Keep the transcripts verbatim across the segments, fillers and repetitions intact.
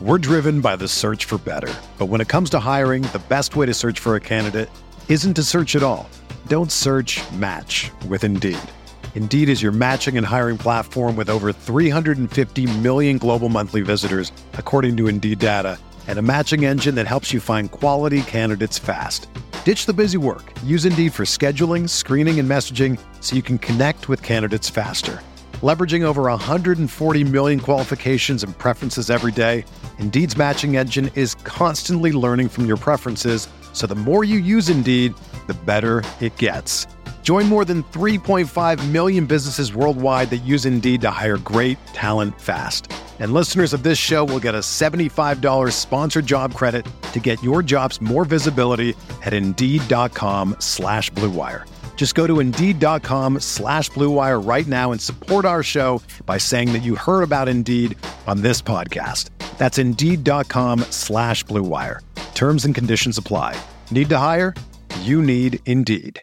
We're driven by the search for better. But when it comes to hiring, the best way to search for a candidate isn't to search at all. Don't search, match with Indeed. Indeed is your matching and hiring platform with over three hundred fifty million global monthly visitors, according to Indeed data, and a matching engine that helps you find quality candidates fast. Ditch the busy work. Use Indeed for scheduling, screening, and messaging so you can connect with candidates faster. Leveraging over one hundred forty million qualifications and preferences every day, Indeed's matching engine is constantly learning from your preferences, so the more you use Indeed, the better it gets. Join more than three point five million businesses worldwide that use Indeed to hire great talent fast. And listeners of this show will get a seventy-five dollars sponsored job credit to get your jobs more visibility at Indeed.com slash Blue Wire. Just go to Indeed.com slash Blue Wire right now and support our show by saying that you heard about Indeed on this podcast. That's Indeed.com slash Blue Wire. Terms and conditions apply. Need to hire? You need Indeed.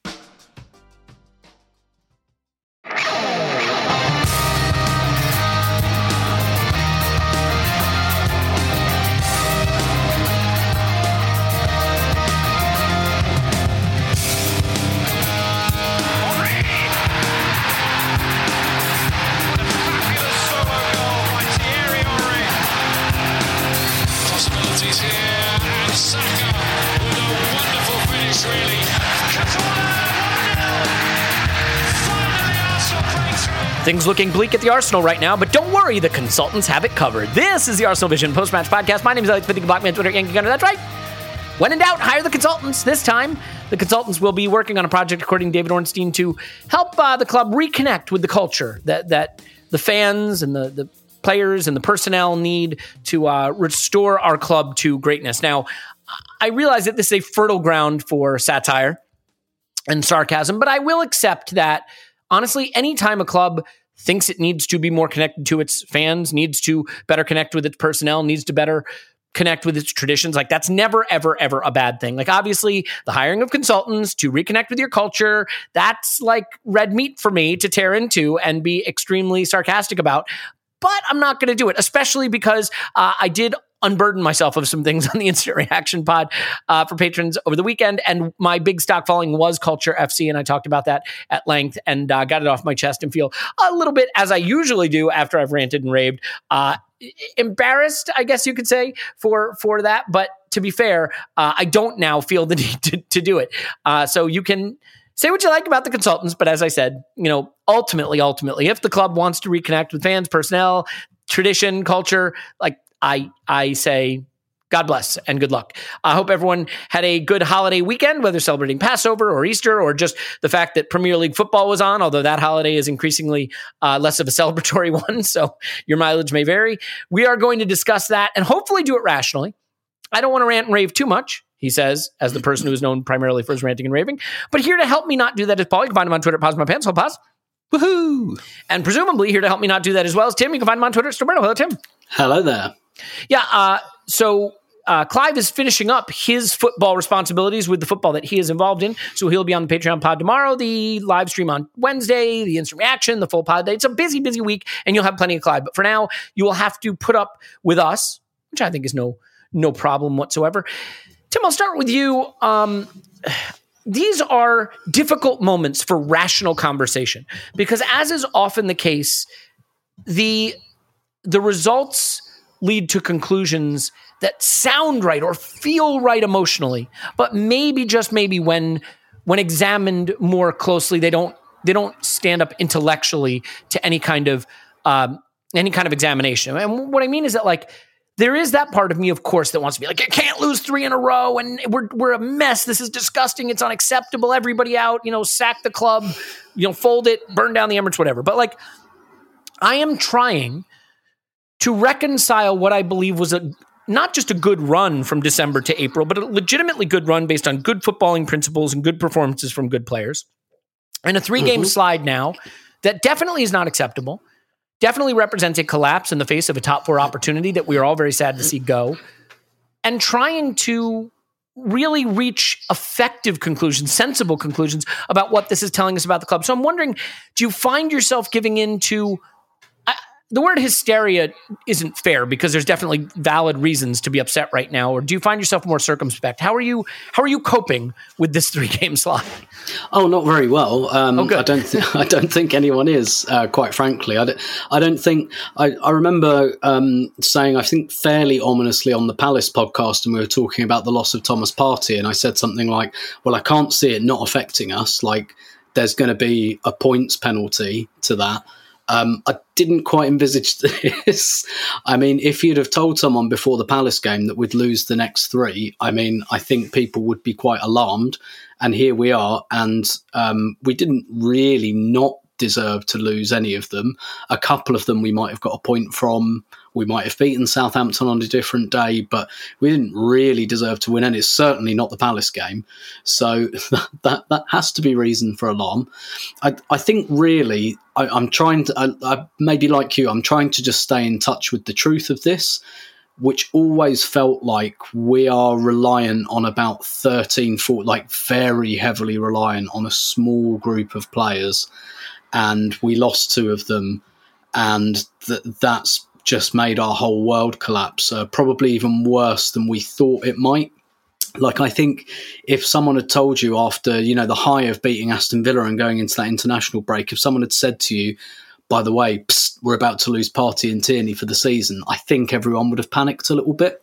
Things looking bleak at the Arsenal right now, but don't worry, the consultants have it covered. This is the Arsenal Vision post-match podcast. My name is Alex Pithick, Blackman, Twitter, Yankee Gunner. That's right. When in doubt, hire the consultants. This time, the consultants will be working on a project, according to David Ornstein, to help uh, the club reconnect with the culture that that the fans and the, the players and the personnel need to uh, restore our club to greatness. Now, I realize that this is a fertile ground for satire and sarcasm, but I will accept that, honestly, anytime a club thinks it needs to be more connected to its fans, needs to better connect with its personnel, needs to better connect with its traditions, like that's never, ever, ever a bad thing. Like obviously the hiring of consultants to reconnect with your culture, that's like red meat for me to tear into and be extremely sarcastic about. But I'm not going to do it, especially because uh, I did unburden myself of some things on the Instant Reaction pod uh, for patrons over the weekend. And my big stock following was Culture F C. And I talked about that at length and uh, got it off my chest and feel a little bit, as I usually do after I've ranted and raved, uh, embarrassed, I guess you could say, for, for that. But to be fair, uh, I don't now feel the need to, to do it. Uh, so you can say what you like about the consultants. But as I said, you know, ultimately, ultimately, if the club wants to reconnect with fans, personnel, tradition, culture, like, I I say, God bless and good luck. I hope everyone had a good holiday weekend, whether celebrating Passover or Easter or just the fact that Premier League football was on, although that holiday is increasingly uh, less of a celebratory one, so your mileage may vary. We are going to discuss that and hopefully do it rationally. I don't want to rant and rave too much, he says, as the person who is known primarily for his ranting and raving. But here to help me not do that is Paul. You can find him on Twitter at Pause My Pants. Hello, Pause. Woohoo! And presumably here to help me not do that as well as Tim. You can find him on Twitter at Storberto. Hello, Tim. Hello there. Yeah, uh, so uh, Clive is finishing up his football responsibilities with the football that he is involved in. So he'll be on the Patreon pod tomorrow, the live stream on Wednesday, the instant reaction, the full pod day. It's a busy, busy week, and you'll have plenty of Clive. But for now, you will have to put up with us, which I think is no no problem whatsoever. Tim, I'll start with you. Um, these are difficult moments for rational conversation because, as is often the case, the the results lead to conclusions that sound right or feel right emotionally, but maybe just maybe when when examined more closely, they don't they don't stand up intellectually to any kind of um, any kind of examination. And what I mean is that, like, there is that part of me, of course, that wants to be like, I can't lose three in a row, and we're we're a mess. This is disgusting. It's unacceptable. Everybody out. You know, sack the club. You know, fold it, burn down the Emirates, whatever. But like, I am trying to reconcile what I believe was a not just a good run from December to April, but a legitimately good run based on good footballing principles and good performances from good players. And a three-game mm-hmm. slide now that definitely is not acceptable, definitely represents a collapse in the face of a top four opportunity that we are all very sad to see go, and trying to really reach effective conclusions, sensible conclusions about what this is telling us about the club. So I'm wondering, do you find yourself giving in to the word hysteria isn't fair because there's definitely valid reasons to be upset right now. Or do you find yourself more circumspect? How are you? How are you coping with this three game slot? Oh, not very well. Um, oh, good. I don't. Th- I don't think anyone is. Uh, quite frankly, I don't. I don't think. I, I remember um, saying, I think fairly ominously on the Palace podcast, and we were talking about the loss of Thomas Partey, and I said something like, "Well, I can't see it not affecting us. Like, there's going to be a points penalty to that." Um, I didn't quite envisage this. I mean, if you'd have told someone before the Palace game that we'd lose the next three, I mean, I think people would be quite alarmed. And here we are. And um, we didn't really not deserve to lose any of them. A couple of them we might have got a point from. We might have beaten Southampton on a different day, but we didn't really deserve to win. And it's certainly not the Palace game. So that that, that has to be reason for alarm. I, I think really, I, I'm trying to, I, I, maybe like you, I'm trying to just stay in touch with the truth of this, which always felt like we are reliant on about thirteen, fourteen, like very heavily reliant on a small group of players. And we lost two of them. And th- that's just made our whole world collapse, uh, probably even worse than we thought it might. Like, I think if someone had told you after, you know, the high of beating Aston Villa and going into that international break, if someone had said to you, by the way, psst, we're about to lose Partey and Tierney for the season, I think everyone would have panicked a little bit.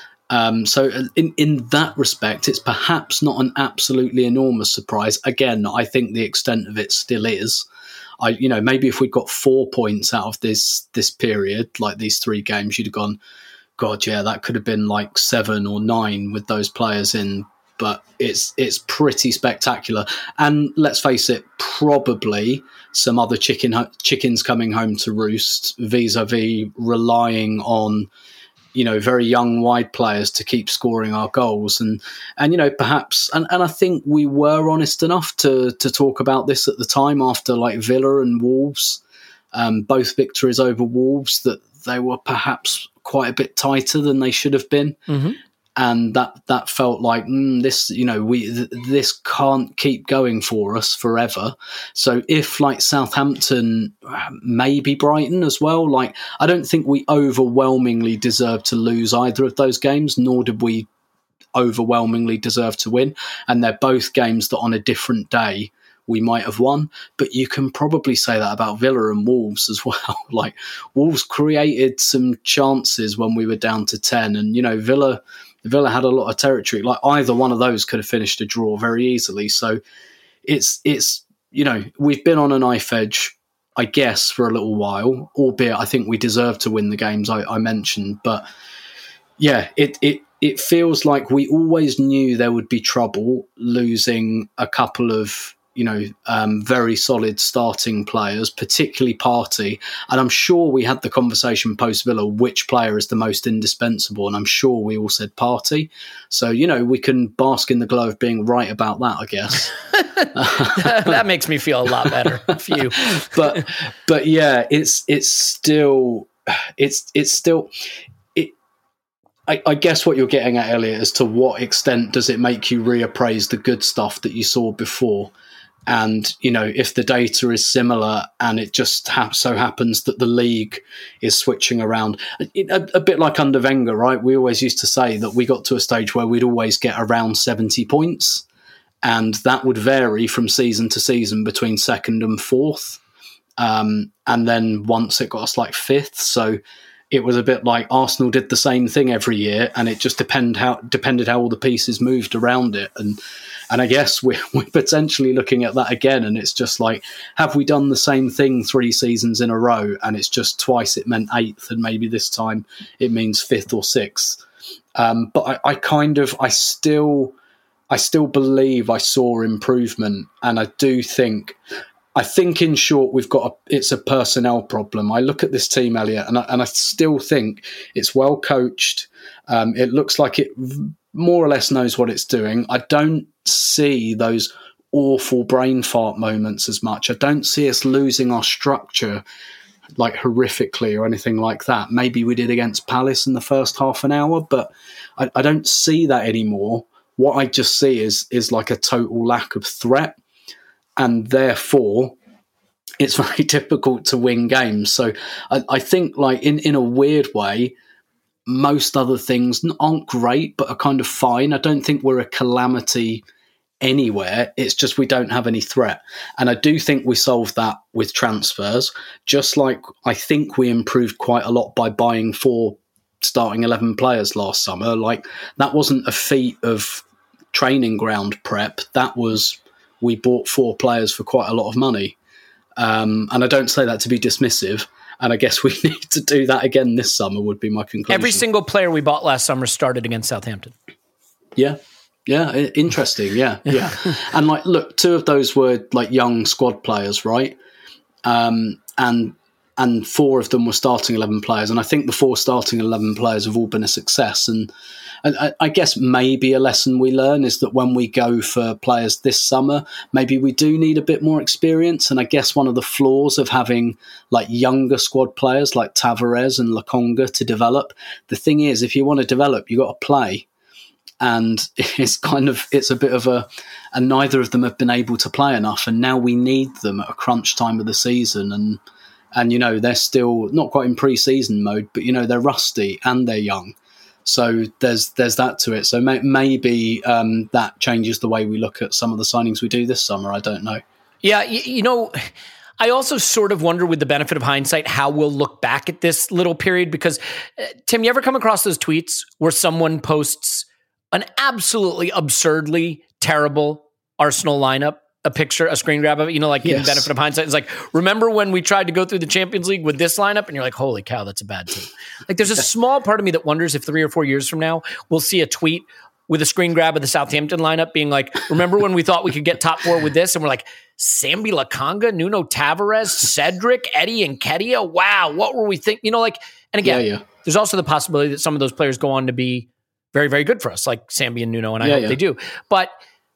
Um, so in, in that respect, it's perhaps not an absolutely enormous surprise. Again, I think the extent of it still is. I, you know, maybe if we'd got four points out of this this period, like these three games, you'd have gone, God, yeah, that could have been like seven or nine with those players in. But it's it's pretty spectacular. And let's face it, probably some other chicken chickens coming home to roost vis-a-vis relying on, you know, very young wide players to keep scoring our goals. And, and you know, perhaps, and, and I think we were honest enough to to talk about this at the time after like Villa and Wolves, um, both victories over Wolves, that they were perhaps quite a bit tighter than they should have been. Mm-hmm. And that, that felt like mm, this, you know, we th- this can't keep going for us forever. So if like Southampton, maybe Brighton as well, like I don't think we overwhelmingly deserve to lose either of those games, nor did we overwhelmingly deserve to win. And they're both games that on a different day we might have won. But you can probably say that about Villa and Wolves as well. Like Wolves created some chances when we were down to ten, and you know Villa. Villa had a lot of territory. Like either one of those could have finished a draw very easily. So it's, it's you know, we've been on a knife edge, I guess, for a little while, albeit I think we deserve to win the games I, I mentioned. But yeah, it, it, it feels like we always knew there would be trouble losing a couple of, you know, um, very solid starting players, particularly Partey. And I'm sure we had the conversation post-Villa, which player is the most indispensable? And I'm sure we all said Partey. So, you know, we can bask in the glow of being right about that, I guess. That makes me feel a lot better. Phew. But, but yeah, it's it's still, it's it's still... I, I guess what you're getting at, Elliot, is to what extent does it make you reappraise the good stuff that you saw before? And, you know, if the data is similar and it just ha- so happens that the league is switching around, it, a, a bit like under Wenger, right? We always used to say that we got to a stage where we'd always get around seventy points, and that would vary from season to season between second and fourth. Um, and then once it got us like fifth. So it was a bit like Arsenal did the same thing every year, and it just depend how, depended how all the pieces moved around it. And And I guess we're, we're potentially looking at that again. And it's just like, have we done the same thing three seasons in a row? And it's just twice it meant eighth, and maybe this time it means fifth or sixth. Um, but I, I kind of, I still, I still believe I saw improvement. And I do think, I think in short, we've got a, it's a personnel problem. I look at this team, Elliot, and I, and I still think it's well coached. Um, it looks like it more or less knows what it's doing. I don't see those awful brain fart moments as much. I don't see us losing our structure like horrifically or anything like that. Maybe we did against Palace in the first half an hour, but I, I don't see that anymore. What I just see is is like a total lack of threat, and therefore it's very difficult to win games. So I, I think, like in, in a weird way, most other things aren't great, but are kind of fine. I don't think we're a calamity anywhere. It's just we don't have any threat. And I do think we solved that with transfers, just like I think we improved quite a lot by buying four starting eleven players last summer. Like, that wasn't a feat of training ground prep. That was, we bought four players for quite a lot of money. Um, and I don't say that to be dismissive. And I guess we need to do that again this summer would be my conclusion. Every single player we bought last summer started against Southampton. Yeah. Yeah. Interesting. Yeah. Yeah. And like, look, two of those were like young squad players, right? Um, and and four of them were starting eleven players. And I think the four starting eleven players have all been a success. And, and I, I guess maybe a lesson we learn is that when we go for players this summer, maybe we do need a bit more experience. And I guess one of the flaws of having like younger squad players like Tavares and Lokonga to develop, the thing is, if you want to develop, you got to play. And it's kind of, it's a bit of a, and neither of them have been able to play enough. And now we need them at a crunch time of the season. And, and, you know, they're still not quite in pre-season mode, but, you know, they're rusty and they're young. So there's there's that to it. So may, maybe um, that changes the way we look at some of the signings we do this summer. I don't know. Yeah, you, you know, I also sort of wonder, with the benefit of hindsight, how we'll look back at this little period. Because, uh, Tim, you ever come across those tweets where someone posts an absolutely absurdly terrible Arsenal lineup? A picture, a screen grab of it, you know, like yes. In benefit of hindsight. It's like, remember when we tried to go through the Champions League with this lineup? And you're like, holy cow, that's a bad team. Like, there's a small part of me that wonders if three or four years from now, we'll see a tweet with a screen grab of the Southampton lineup being like, remember when we thought we could get top four with this? And we're like, Sambi Lokonga, Nuno Tavares, Cedric, Eddie Nketiah. Wow, what were we thinking? You know, like, and again, yeah, yeah. There's also the possibility that some of those players go on to be very, very good for us, like Sambi and Nuno, and I yeah, hope yeah. they do. But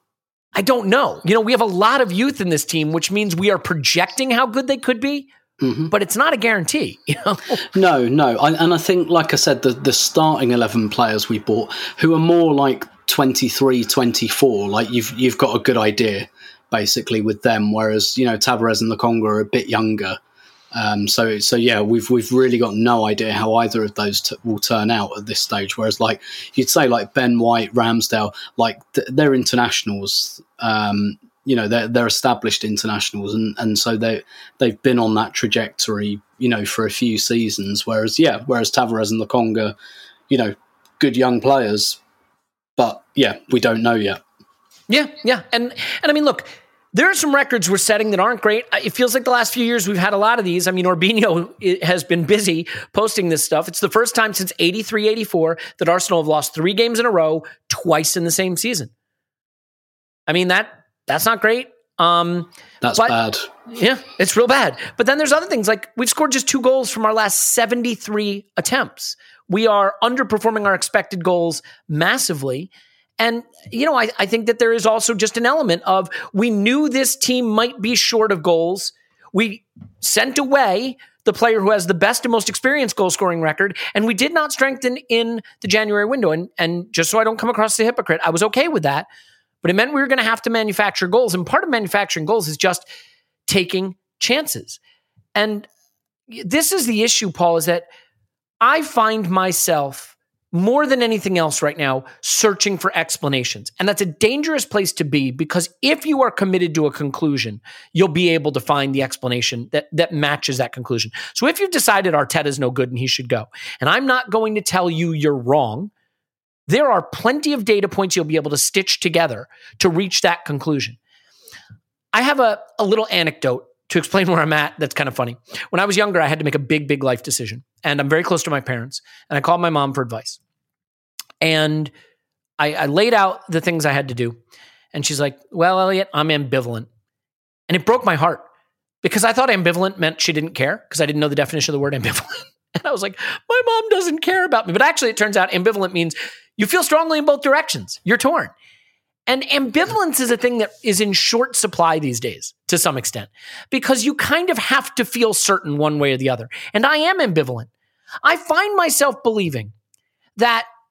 I don't know. You know, we have a lot of youth in this team, which means we are projecting how good they could be, mm-hmm. but it's not a guarantee. You know? No, no. I, and I think, like I said, the, the starting eleven players we bought, who are more like twenty-three, twenty-four, like you've you've got a good idea, basically, with them, whereas, you know, Tavares and Lokonga are a bit younger. Um, so, so yeah, we've we've really got no idea how either of those t- will turn out at this stage. Whereas, like you'd say, like Ben White, Ramsdale, like th- they're internationals. Um, you know, they're they're established internationals, and, and so they they've been on that trajectory, you know, for a few seasons. Whereas, yeah, whereas Tavares and Lokonga, you know, good young players, but yeah, we don't know yet. Yeah, yeah, and and I mean, look. There are some records we're setting that aren't great. It feels like the last few years we've had a lot of these. I mean, Orbinho has been busy posting this stuff. It's the first time since eighty-three eighty-four that Arsenal have lost three games in a row, twice in the same season. I mean, that that's not great. Um, that's but, bad. Yeah, it's real bad. But then there's other things, like we've scored just two goals from our last seventy-three attempts. We are underperforming our expected goals massively. And, you know, I, I think that there is also just an element of, we knew this team might be short of goals. We sent away the player who has the best and most experienced goal scoring record, and we did not strengthen in the January window. And, and just so I don't come across as a hypocrite, I was okay with that, but it meant we were going to have to manufacture goals. And part of manufacturing goals is just taking chances. And this is the issue, Paul, is that I find myself more than anything else right now searching for explanations. And that's a dangerous place to be, because if you are committed to a conclusion, you'll be able to find the explanation that, that matches that conclusion. So if you've decided Arteta's no good and he should go, and I'm not going to tell you you're wrong, there are plenty of data points you'll be able to stitch together to reach that conclusion. I have a, a little anecdote to explain where I'm at that's kind of funny. When I was younger, I had to make a big, big life decision. And I'm very close to my parents. And I called my mom for advice. And I, I laid out the things I had to do. And she's like, well, Elliot, I'm ambivalent. And it broke my heart, because I thought ambivalent meant she didn't care, because I didn't know the definition of the word ambivalent. And I was like, my mom doesn't care about me. But actually, it turns out ambivalent means you feel strongly in both directions. You're torn. And ambivalence is a thing that is in short supply these days, to some extent, because you kind of have to feel certain one way or the other. And I am ambivalent. I find myself believing that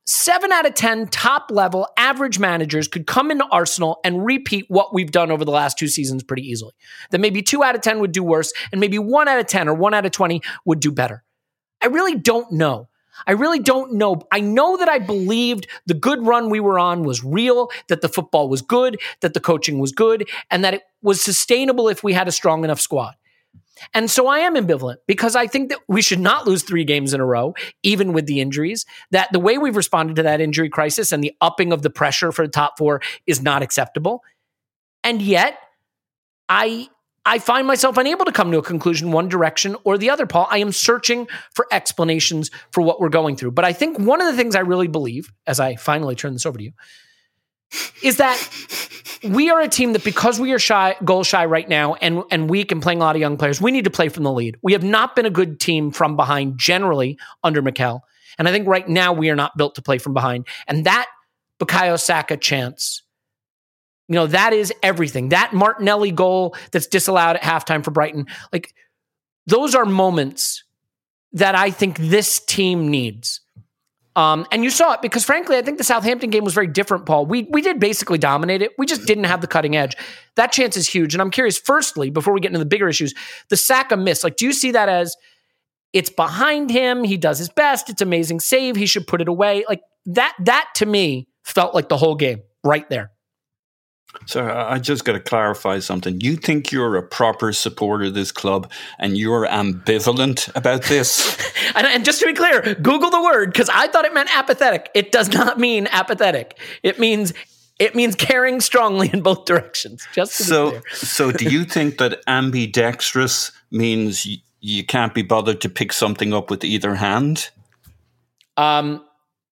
seven out of ten top level average managers could come into Arsenal and repeat what we've done over the last two seasons pretty easily. That maybe two out of ten would do worse, and maybe one out of ten or one out of twenty would do better. I really don't know. I really don't know. I know that I believed the good run we were on was real, that the football was good, that the coaching was good, and that it was sustainable if we had a strong enough squad. And so I am ambivalent because I think that we should not lose three games in a row, even with the injuries, that the way we've responded to that injury crisis and the upping of the pressure for the top four is not acceptable. And yet, I I find myself unable to come to a conclusion one direction or the other, Paul. I am searching for explanations for what we're going through. But I think one of the things I really believe, as I finally turn this over to you, is that we are a team that because we are shy, goal shy right now and, and weak and playing a lot of young players, we need to play from the lead. We have not been a good team from behind generally under Mikel. And I think right now we are not built to play from behind. And that Bukayo Saka chance, you know, that is everything. That Martinelli goal that's disallowed at halftime for Brighton, like those are moments that I think this team needs. Um, and you saw it because, frankly, I think the Southampton game was very different, Paul. We we did basically dominate it. We just didn't have the cutting edge. That chance is huge. And I'm curious, firstly, before we get into the bigger issues, the Saka miss, like, do you see that as it's behind him, he does his best, it's amazing save, he should put it away? Like, that, that to me felt like the whole game right there. So I just got to clarify something. You think you're a proper supporter of this club and you're ambivalent about this? and, and just to be clear, Google the word because I thought it meant apathetic. It does not mean apathetic. It means it means caring strongly in both directions. Just to so, be clear. So do you think that ambidextrous means you, you can't be bothered to pick something up with either hand? Um.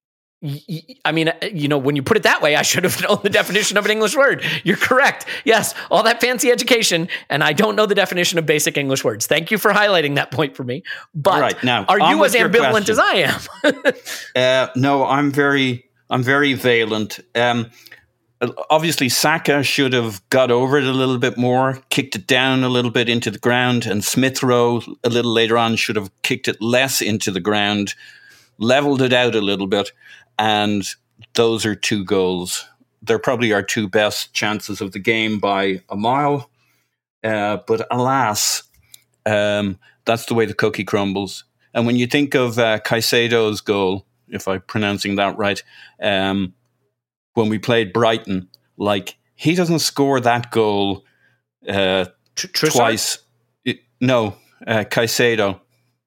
I mean, you know, when you put it that way, I should have known the definition of an English word. You're correct. Yes, all that fancy education, and I don't know the definition of basic English words. Thank you for highlighting that point for me. But right, now, are you as ambivalent as I am? uh, no, I'm very, I'm very valent. Um, obviously, Saka should have got over it a little bit more, kicked it down a little bit into the ground, and Smith Rowe a little later on should have kicked it less into the ground, leveled it out a little bit. And those are two goals. They're probably our two best chances of the game by a mile. Uh, but alas, um, that's the way the cookie crumbles. And when you think of uh, Caicedo's goal, if I'm pronouncing that right, um, when we played Brighton, like he doesn't score that goal uh, Tr- twice. It, no, uh, Caicedo.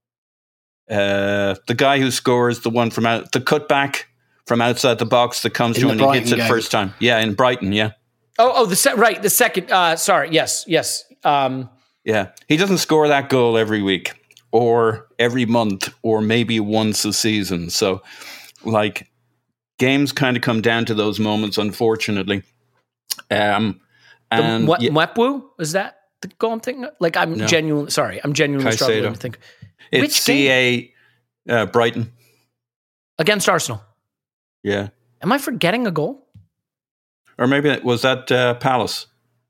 Uh, the guy who scores the one from out, the cutback from outside the box that comes in through and Brighton he hits it game. first time. Yeah, in Brighton, yeah. Oh, oh, the se- right, the second. Uh, sorry, yes, yes. Um, yeah, he doesn't score that goal every week or every month or maybe once a season. So, like, games kind of come down to those moments, unfortunately. Um, and what yeah, Mwepu, is that the goal I'm thinking of? Like, I'm No. genuinely sorry. I'm genuinely Caicedo. struggling to think. it's Which C A uh, Brighton. Against Arsenal. Yeah, Am I forgetting a goal? or maybe it was that uh, Palace.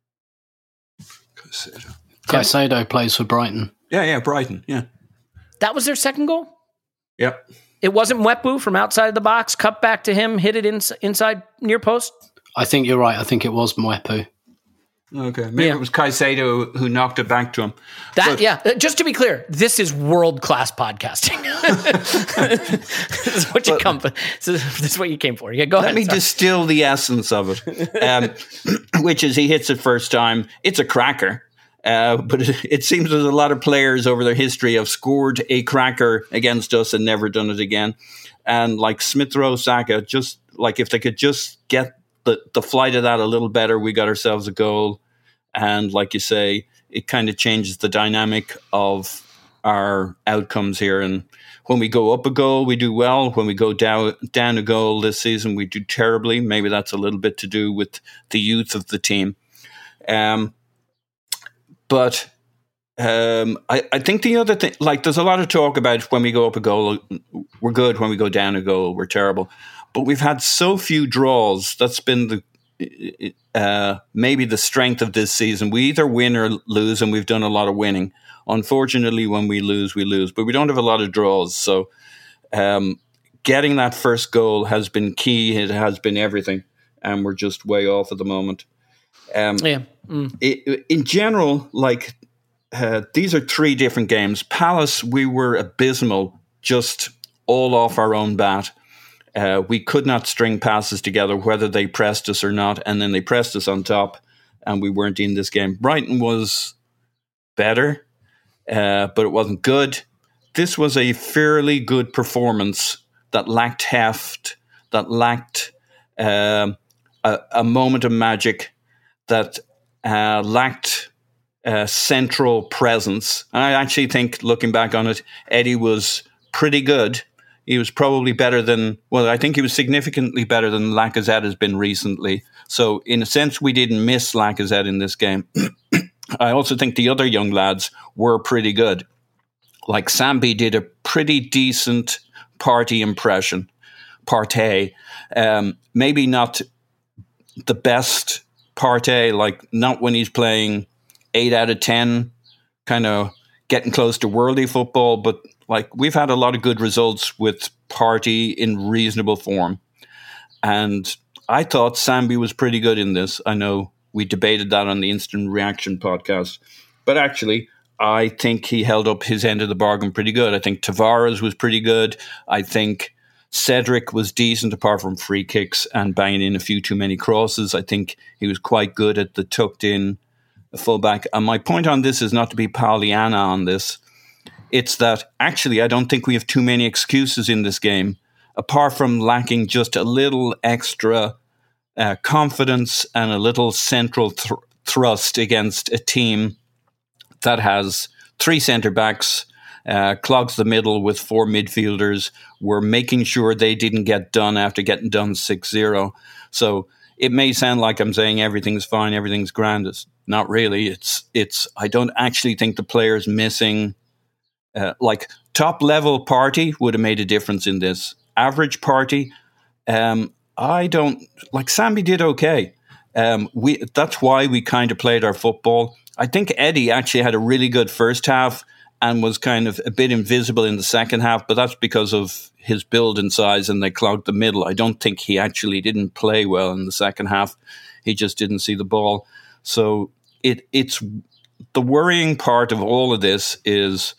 Caicedo. Caicedo plays for Brighton. Yeah, yeah, Brighton. Yeah, That was their second goal? yep. It wasn't Mwepu from outside the box, cut back to him, hit it in, inside near post? I think you're right. I think it was Mwepu. Okay, maybe Yeah. it was Caicedo who knocked it back to him. That But- yeah. uh, Just to be clear, this is world class podcasting. This is what you But- come for. This is what you came for. Yeah, go Let ahead. me sorry. distill the essence of it, um, which is he hits it first time. It's a cracker. Uh, but it, it seems there's a lot of players over their history have scored a cracker against us and never done it again. And like Smith Rowe, Saka, just like if they could just get the, the flight of that a little better, we got ourselves a goal. And like you say, it kind of changes the dynamic of our outcomes here. And when we go up a goal, we do well. When we go down down a goal this season, we do terribly. Maybe that's a little bit to do with the youth of the team. Um, but um, I, I think the other thing, like there's a lot of talk about when we go up a goal, we're good. When we go down a goal, we're terrible. But we've had so few draws. That's been the uh, maybe the strength of this season. We either win or lose, and we've done a lot of winning. Unfortunately, when we lose, we lose. But we don't have a lot of draws. So um, getting that first goal has been key. It has been everything. And we're just way off at the moment. Um, yeah. Mm. it, in general, like uh, these are three different games. Palace, we were abysmal, just all off our own bat. Uh, we could not string passes together, whether they pressed us or not, and then they pressed us on top, and we weren't in this game. Brighton was better, uh, but it wasn't good. This was a fairly good performance that lacked heft, that lacked uh, a, a moment of magic, that uh, lacked uh, central presence. And I actually think, looking back on it, Eddie was pretty good. He was probably better than, well, I think he was significantly better than Lacazette has been recently. So in a sense, we didn't miss Lacazette in this game. I also think the other young lads were pretty good. Like Sambi did a pretty decent party impression, Partey. Um, maybe not the best Partey, like not when he's playing eight out of ten, kind of getting close to worldly football, but like we've had a lot of good results with Partey in reasonable form. And I thought Sambi was pretty good in this. I know we debated that on the Instant Reaction podcast, but actually I think he held up his end of the bargain pretty good. I think Tavares was pretty good. I think Cedric was decent apart from free kicks and banging in a few too many crosses. I think he was quite good at the tucked in fullback. And my point on this is not to be Pollyanna on this. It's that actually I don't think we have too many excuses in this game, apart from lacking just a little extra uh, confidence and a little central th- thrust against a team that has three centre-backs, uh, clogs the middle with four midfielders. We're making sure they didn't get done after getting done six zero. So it may sound like I'm saying everything's fine, everything's grand. It's not really. It's, it's. I don't actually think the players missing... Uh, like top level Partey would have made a difference in this. Average Partey, um, I don't like. Sambi did okay. Um, we that's why we kind of played our football. I think Eddie actually had a really good first half and was kind of a bit invisible in the second half, but that's because of his build and size, and they clogged the middle. I don't think he actually didn't play well in the second half. He just didn't see the ball. So it it's the worrying part of all of this is.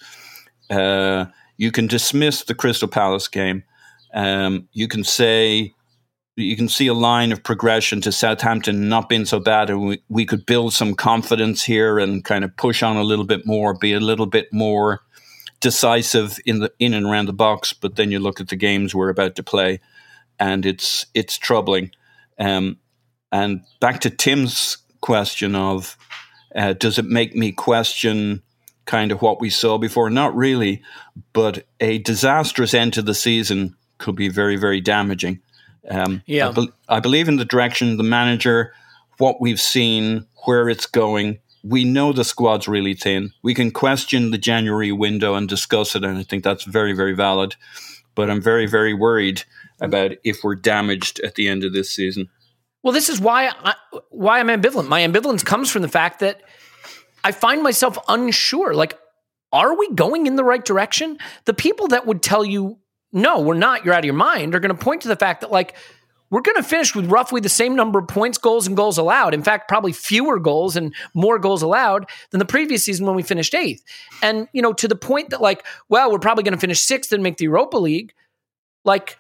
Uh, you can dismiss the Crystal Palace game. Um, you can say you can see a line of progression to Southampton not being so bad, and we, we could build some confidence here and kind of push on a little bit more, be a little bit more decisive in the in and around the box. But then you look at the games we're about to play, and it's it's troubling. Um, and back to Tim's question of uh, does it make me question kind of what we saw before? Not really, but a disastrous end to the season could be very, very damaging. Um, yeah. I, be- I believe in the direction, the manager, what we've seen, where it's going. We know the squad's really thin. We can question the January window and discuss it, and I think that's very, very valid. But I'm very, very worried about if we're damaged at the end of this season. Well, this is why I, why I'm ambivalent. My ambivalence comes from the fact that I find myself unsure. Like, are we going in the right direction? The people that would tell you, no, we're not, you're out of your mind, are going to point to the fact that, like, we're going to finish with roughly the same number of points, goals, and goals allowed. In fact, probably fewer goals and more goals allowed than the previous season when we finished eighth. And, you know, to the point that, like, well, we're probably going to finish sixth and make the Europa League. Like,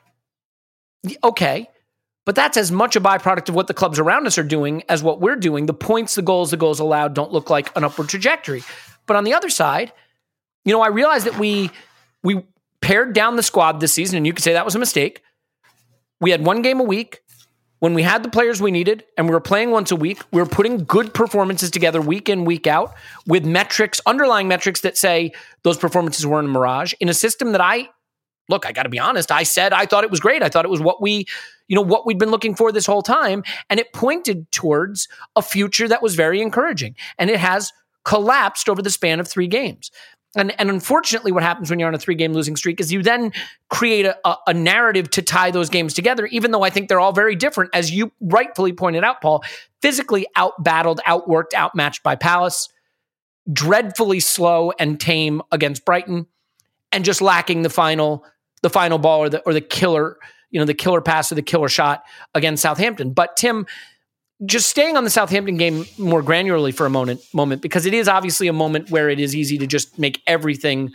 okay. But that's as much a byproduct of what the clubs around us are doing as what we're doing. The points, the goals, the goals allowed don't look like an upward trajectory. But on the other side, you know, I realized that we we pared down the squad this season, and you could say that was a mistake. We had one game a week. When we had the players we needed and we were playing once a week, we were putting good performances together week in, week out with metrics, underlying metrics that say those performances weren't a mirage in a system that I, look, I got to be honest, I said I thought it was great. I thought it was what we, you know, what we'd been looking for this whole time. And it pointed towards a future that was very encouraging. And it has collapsed over the span of three games. And, and unfortunately, what happens when you're on a three-game losing streak is you then create a, a, a narrative to tie those games together, even though I think they're all very different. As you rightfully pointed out, Paul, physically out-battled, outworked, outmatched by Palace, dreadfully slow and tame against Brighton, and just lacking the final the final ball or the or the killer, you know, the killer pass or the killer shot against Southampton. But Tim, just staying on the Southampton game more granularly for a moment, moment because it is obviously a moment where it is easy to just make everything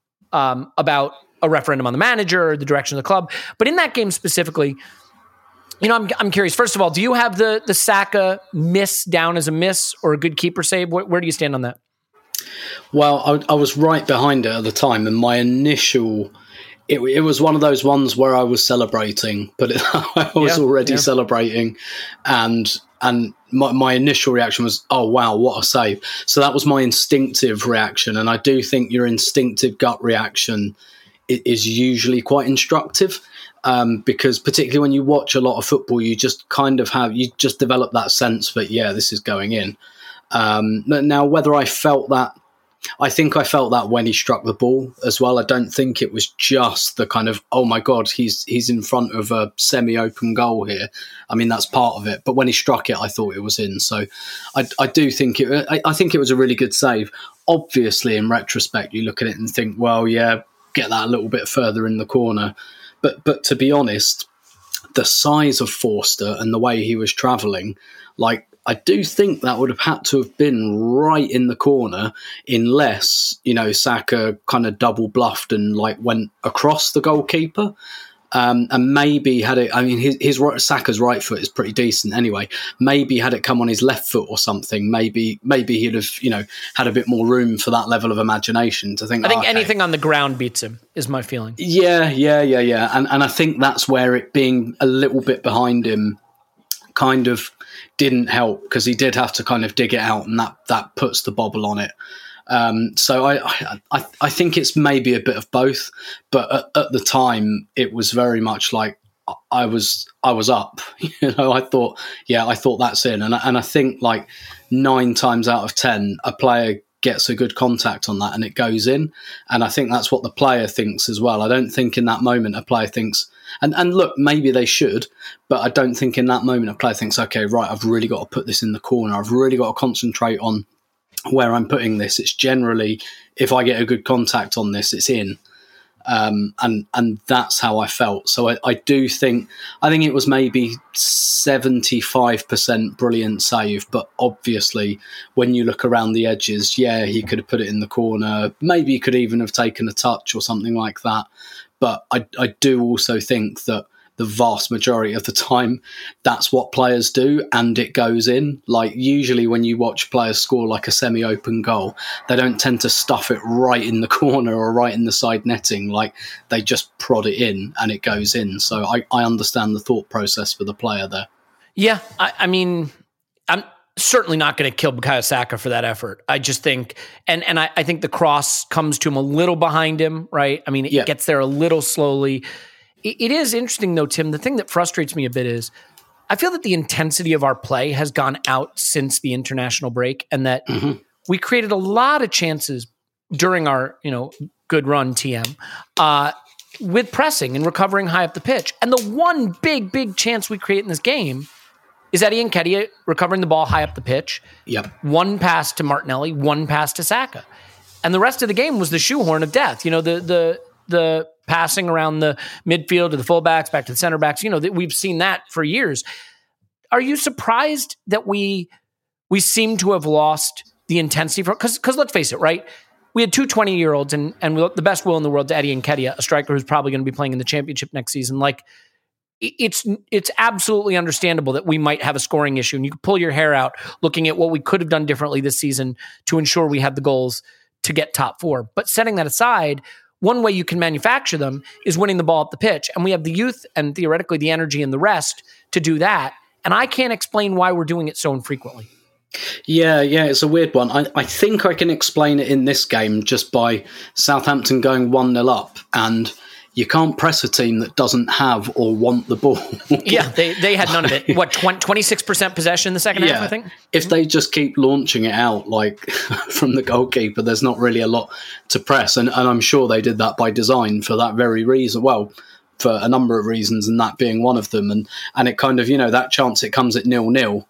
um, about a referendum on the manager or the direction of the club. But in that game specifically, you know, I'm I'm curious. First of all, do you have the the Saka miss down as a miss or a good keeper save? Where, where do you stand on that? Well, I, I was right behind it at the time, and my initial, it, it was one of those ones where I was celebrating, but it, I was yeah, already yeah. celebrating, and and my, my initial reaction was, oh wow, what a save! So that was my instinctive reaction, and I do think your instinctive gut reaction is usually quite instructive. Um, because particularly when you watch a lot of football, you just kind of have, you just develop that sense that, yeah, this is going in. Um, now, whether I felt that, I think I felt that when he struck the ball as well. I don't think it was just the kind of, oh my God, he's he's in front of a semi-open goal here. I mean, that's part of it. But when he struck it, I thought it was in. So I, I do think it, I, I think it was a really good save. Obviously, in retrospect, you look at it and think, well, yeah, get that a little bit further in the corner. But but to be honest, the size of Forster and the way he was travelling, like, I do think that would have had to have been right in the corner unless, you know, Saka kind of double bluffed and like went across the goalkeeper. Um, and maybe had it, I mean, his, his Saka's right foot is pretty decent anyway. Maybe had it come on his left foot or something, maybe maybe he'd have, you know, had a bit more room for that level of imagination to think. I think oh, okay. anything on the ground beats him, is my feeling. Yeah, yeah, yeah, yeah. And and I think that's where it being a little bit behind him kind of didn't help, because he did have to kind of dig it out, and that that puts the bobble on it. Um, so I, I I think it's maybe a bit of both, but at, at the time it was very much like I was I was up. You know, I thought, yeah, I thought that's in, and and I think like nine times out of ten, a player gets a good contact on that and it goes in, and I think that's what the player thinks as well. I don't think in that moment a player thinks, and and look, maybe they should, but I don't think in that moment a player thinks, okay, right, I've really got to put this in the corner. I've really got to concentrate on where I'm putting this. It's generally, if I get a good contact on this, it's in. Um, and and that's how I felt. So I, I do think, I think it was maybe seventy-five percent brilliant save, but obviously when you look around the edges, yeah, he could have put it in the corner. Maybe he could even have taken a touch or something like that. But I, I do also think that the vast majority of the time, that's what players do, and it goes in. Like, usually when you watch players score like a semi-open goal, they don't tend to stuff it right in the corner or right in the side netting. Like, they just prod it in and it goes in. So I, I understand the thought process for the player there. Yeah, I, I mean, I'm certainly not going to kill Bukayo Saka for that effort. I just think, and and I, I think the cross comes to him a little behind him, right? I mean, it yeah. gets there a little slowly. It is interesting, though, Tim. The thing that frustrates me a bit is I feel that the intensity of our play has gone out since the international break, and that mm-hmm. we created a lot of chances during our, you know, good run, T M, uh, with pressing and recovering high up the pitch. And the one big, big chance we create in this game is Eddie Nketiah recovering the ball high up the pitch. Yep. One pass to Martinelli, one pass to Saka. And the rest of the game was the shoehorn of death. You know, the the the passing around the midfield to the fullbacks, back to the center backs. You know, that we've seen that for years. Are you surprised that we we seem to have lost the intensity? For because because let's face it, right? We had two twenty-year-olds and and we, the best will in the world to Eddie Nketiah, a striker who's probably going to be playing in the championship next season. Like, it's it's absolutely understandable that we might have a scoring issue, and you can pull your hair out looking at what we could have done differently this season to ensure we had the goals to get top four. But setting that aside, one way you can manufacture them is winning the ball up the pitch. And we have the youth and theoretically the energy and the rest to do that. And I can't explain why we're doing it so infrequently. Yeah, yeah, it's a weird one. I, I think I can explain it in this game just by Southampton going one nil up, and you can't press a team that doesn't have or want the ball. Yeah, they they had none of it. What, twenty-six percent possession in the second yeah. half, I think? If they just keep launching it out like from the goalkeeper, there's not really a lot to press. And, and I'm sure they did that by design for that very reason. Well, for a number of reasons, and that being one of them. And and it kind of, you know, that chance it comes at nil-nil.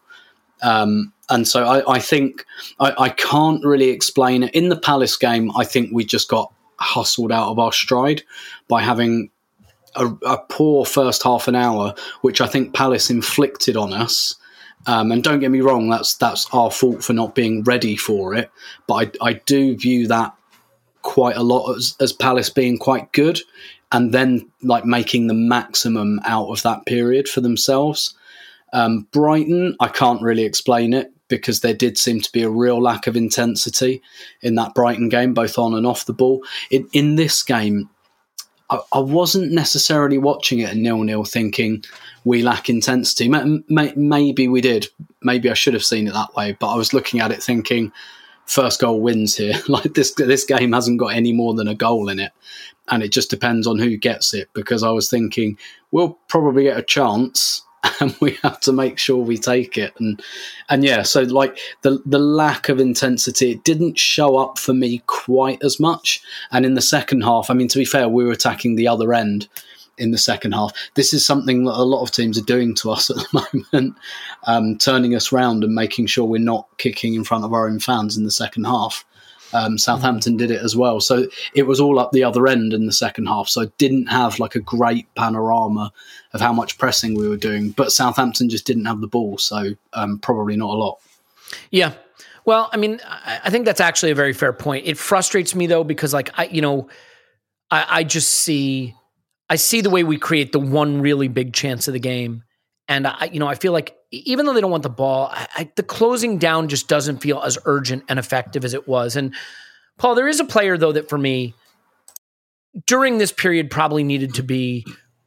Um, and so I, I think I, I can't really explain it. In the Palace game, I think we just got hustled out of our stride by having a, a poor first half an hour, which I think Palace inflicted on us. Um, and don't get me wrong, that's that's our fault for not being ready for it. But I, I do view that quite a lot as, as Palace being quite good, and then like making the maximum out of that period for themselves. Um, Brighton, I can't really explain it, because there did seem to be a real lack of intensity in that Brighton game, both on and off the ball. In, in this game, I, I wasn't necessarily watching it at nil-nil thinking we lack intensity. May, may, maybe we did. Maybe I should have seen it that way. But I was looking at it thinking, first goal wins here. Like this, this game hasn't got any more than a goal in it. And it just depends on who gets it, because I was thinking, we'll probably get a chance, and we have to make sure we take it. And and yeah, so like the the lack of intensity, it didn't show up for me quite as much. And in the second half, I mean, to be fair, we were attacking the other end in the second half. This is something that a lot of teams are doing to us at the moment, um, turning us round and making sure we're not kicking in front of our own fans in the second half. Um, Southampton did it as well. So it was all up the other end in the second half. So I didn't have like a great panorama of how much pressing we were doing. But Southampton just didn't have the ball. So um, probably not a lot. Yeah. Well, I mean, I think that's actually a very fair point. It frustrates me, though, because like, I, you know, I, I just see, I see the way we create the one really big chance of the game. And I, you know, I feel like even though they don't want the ball, I, I, the closing down just doesn't feel as urgent and effective as it was. And Paul, there is a player though that for me during this period probably needed to be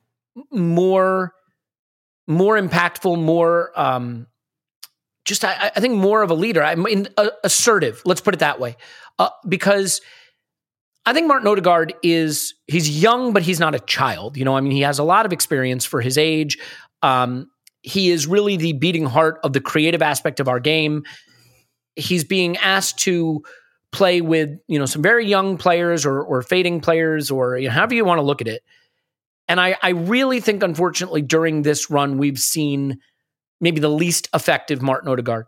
more, more impactful, more, um, just I, I think more of a leader. I mean, uh, assertive. Let's put it that way, uh, because I think Martin Odegaard is he's young, but he's not a child. You know, I mean, he has a lot of experience for his age. Um, He is really the beating heart of the creative aspect of our game. He's being asked to play with, you know, some very young players or, or fading players, or you know, however you want to look at it. And I, I really think, unfortunately, during this run, we've seen maybe the least effective Martin Odegaard.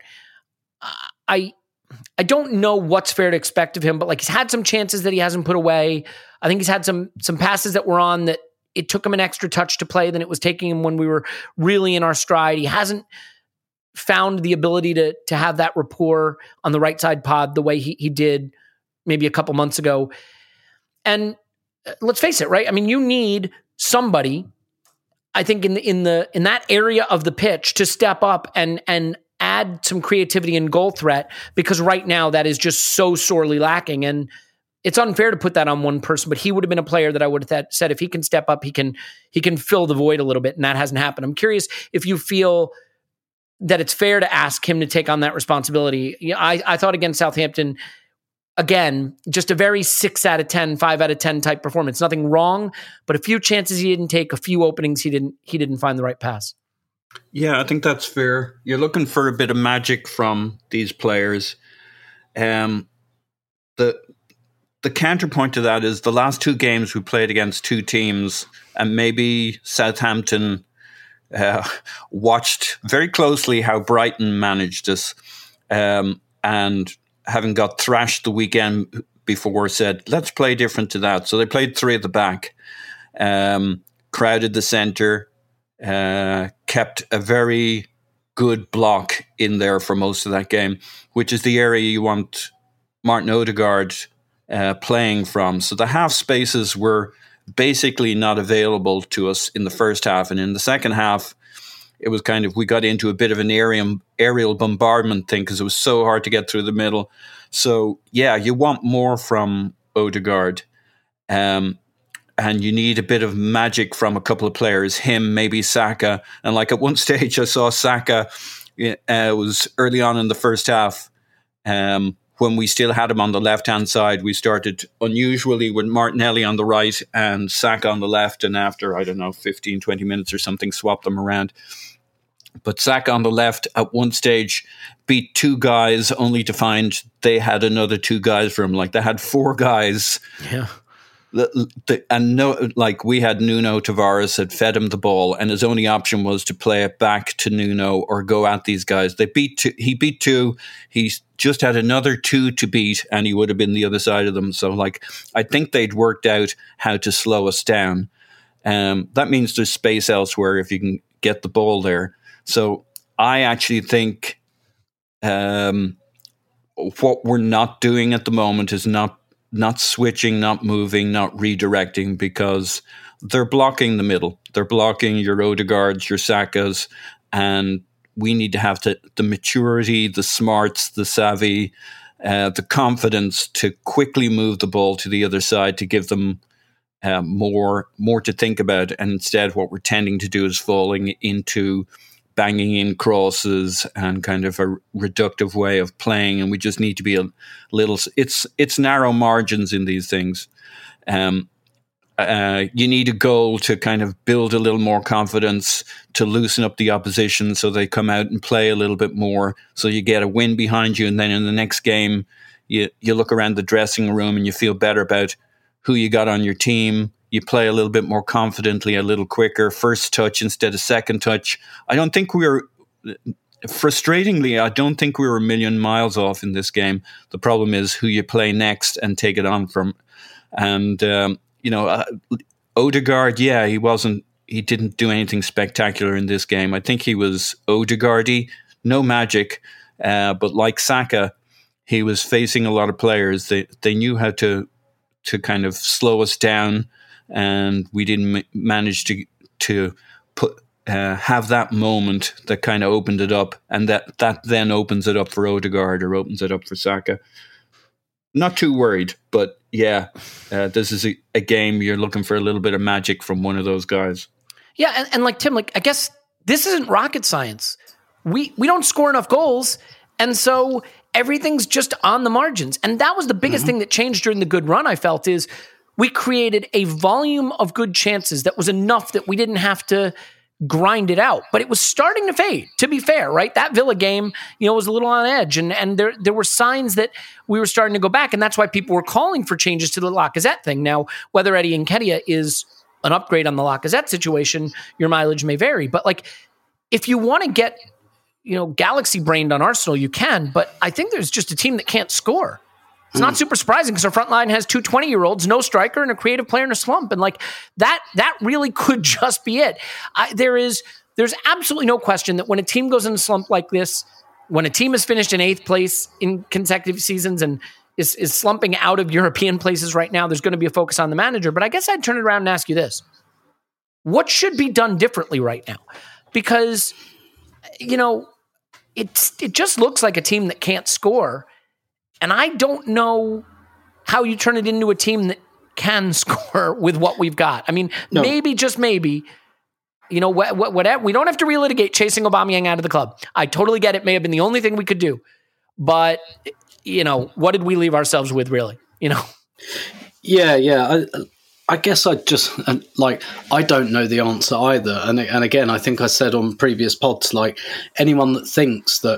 I I don't know what's fair to expect of him, but like he's had some chances that he hasn't put away. I think he's had some some passes that were on that it took him an extra touch to play than it was taking him when we were really in our stride. He hasn't found the ability to to have that rapport on the right side pod the way he he did maybe a couple months ago. And let's face it, right? I mean, you need somebody, I think, in the in the in that area of the pitch to step up and and add some creativity and goal threat, because right now that is just so sorely lacking. And it's unfair to put that on one person, but he would have been a player that I would have th- said if he can step up, he can he can fill the void a little bit, and that hasn't happened. I'm curious if you feel that it's fair to ask him to take on that responsibility. You know, I, I thought against Southampton, again, just a very six out of ten, five out of ten type performance. Nothing wrong, but a few chances he didn't take, a few openings he didn't he didn't find the right pass. Yeah, I think that's fair. You're looking for a bit of magic from these players. Um, the The counterpoint to that is the last two games we played against two teams, and maybe Southampton uh, watched very closely how Brighton managed us, um, and having got thrashed the weekend before said, let's play different to that. So they played three at the back, um, crowded the centre, uh, kept a very good block in there for most of that game, which is the area you want Martin Odegaard Uh, playing from. So the half spaces were basically not available to us in the first half. And in the second half, it was kind of, we got into a bit of an aerial, aerial bombardment thing because it was so hard to get through the middle. So yeah, you want more from Odegaard. Um, and you need a bit of magic from a couple of players, him, maybe Saka. And like at one stage I saw Saka, uh, it was early on in the first half, um, when we still had him on the left-hand side, we started unusually with Martinelli on the right and Saka on the left. And after, I don't know, fifteen, twenty minutes or something, swapped them around. But Saka on the left at one stage beat two guys only to find they had another two guys for him. Like they had four guys. Yeah. The, the, and no, like we had Nuno Tavares had fed him the ball, and his only option was to play it back to Nuno or go at these guys. They beat two, he beat two. He's just had another two to beat, and he would have been the other side of them. So, like, I think they'd worked out how to slow us down. Um, that means there's space elsewhere if you can get the ball there. So I actually think um, what we're not doing at the moment is not not switching, not moving, not redirecting, because they're blocking the middle. They're blocking your Odegaards, your Sakas, and we need to have to, the maturity, the smarts, the savvy, uh, the confidence to quickly move the ball to the other side to give them uh, more more to think about. And instead, what we're tending to do is falling into banging in crosses and kind of a reductive way of playing. And we just need to be a little, it's it's narrow margins in these things. Um, uh, you need a goal to kind of build a little more confidence, to loosen up the opposition so they come out and play a little bit more. So you get a win behind you. And then in the next game, you, you look around the dressing room and you feel better about who you got on your team. You play a little bit more confidently, a little quicker, first touch instead of second touch. I don't think we were, frustratingly, I don't think we were a million miles off in this game. The problem is who you play next and take it on from. And, um, you know, uh, Odegaard, yeah, he wasn't, he didn't do anything spectacular in this game. I think he was Odegaardy, no magic. Uh, but like Saka, he was facing a lot of players. They, they knew how to, to kind of slow us down. And we didn't m- manage to to put uh, have that moment that kind of opened it up, and that, that then opens it up for Odegaard or opens it up for Saka. Not too worried, but yeah, uh, this is a, a game you're looking for a little bit of magic from one of those guys. Yeah, and, and like Tim, like I guess this isn't rocket science. We we don't score enough goals, and so everything's just on the margins. And that was the biggest mm-hmm. thing that changed during the good run, I felt, is we created a volume of good chances that was enough that we didn't have to grind it out. But it was starting to fade, to be fair, right? That Villa game, you know, was a little on edge. And and there there were signs that we were starting to go back. And that's why people were calling for changes to the Lacazette thing. Now, whether Eddie Nketiah is an upgrade on the Lacazette situation, your mileage may vary. But like, if you want to get, you know, galaxy brained on Arsenal, you can. But I think there's just a team that can't score. It's not super surprising because our front line has two twenty-year-olds, no striker, and a creative player in a slump. And like that, that really could just be it. I, there is, there's absolutely no question that when a team goes in a slump like this, when a team has finished in eighth place in consecutive seasons and is, is slumping out of European places right now, there's going to be a focus on the manager. But I guess I'd turn it around and ask you this. What should be done differently right now? Because, you know, it's, it just looks like a team that can't score. And I don't know how you turn it into a team that can score with what we've got. I mean, no. maybe, just maybe, you know, what, what, whatever. We don't have to relitigate chasing Aubameyang out of the club. I totally get it. May have been the only thing we could do. But, you know, what did we leave ourselves with, really? You know? Yeah, yeah. I, I guess I just, like, I don't know the answer either. And, and again, I think I said on previous pods, like, anyone that thinks that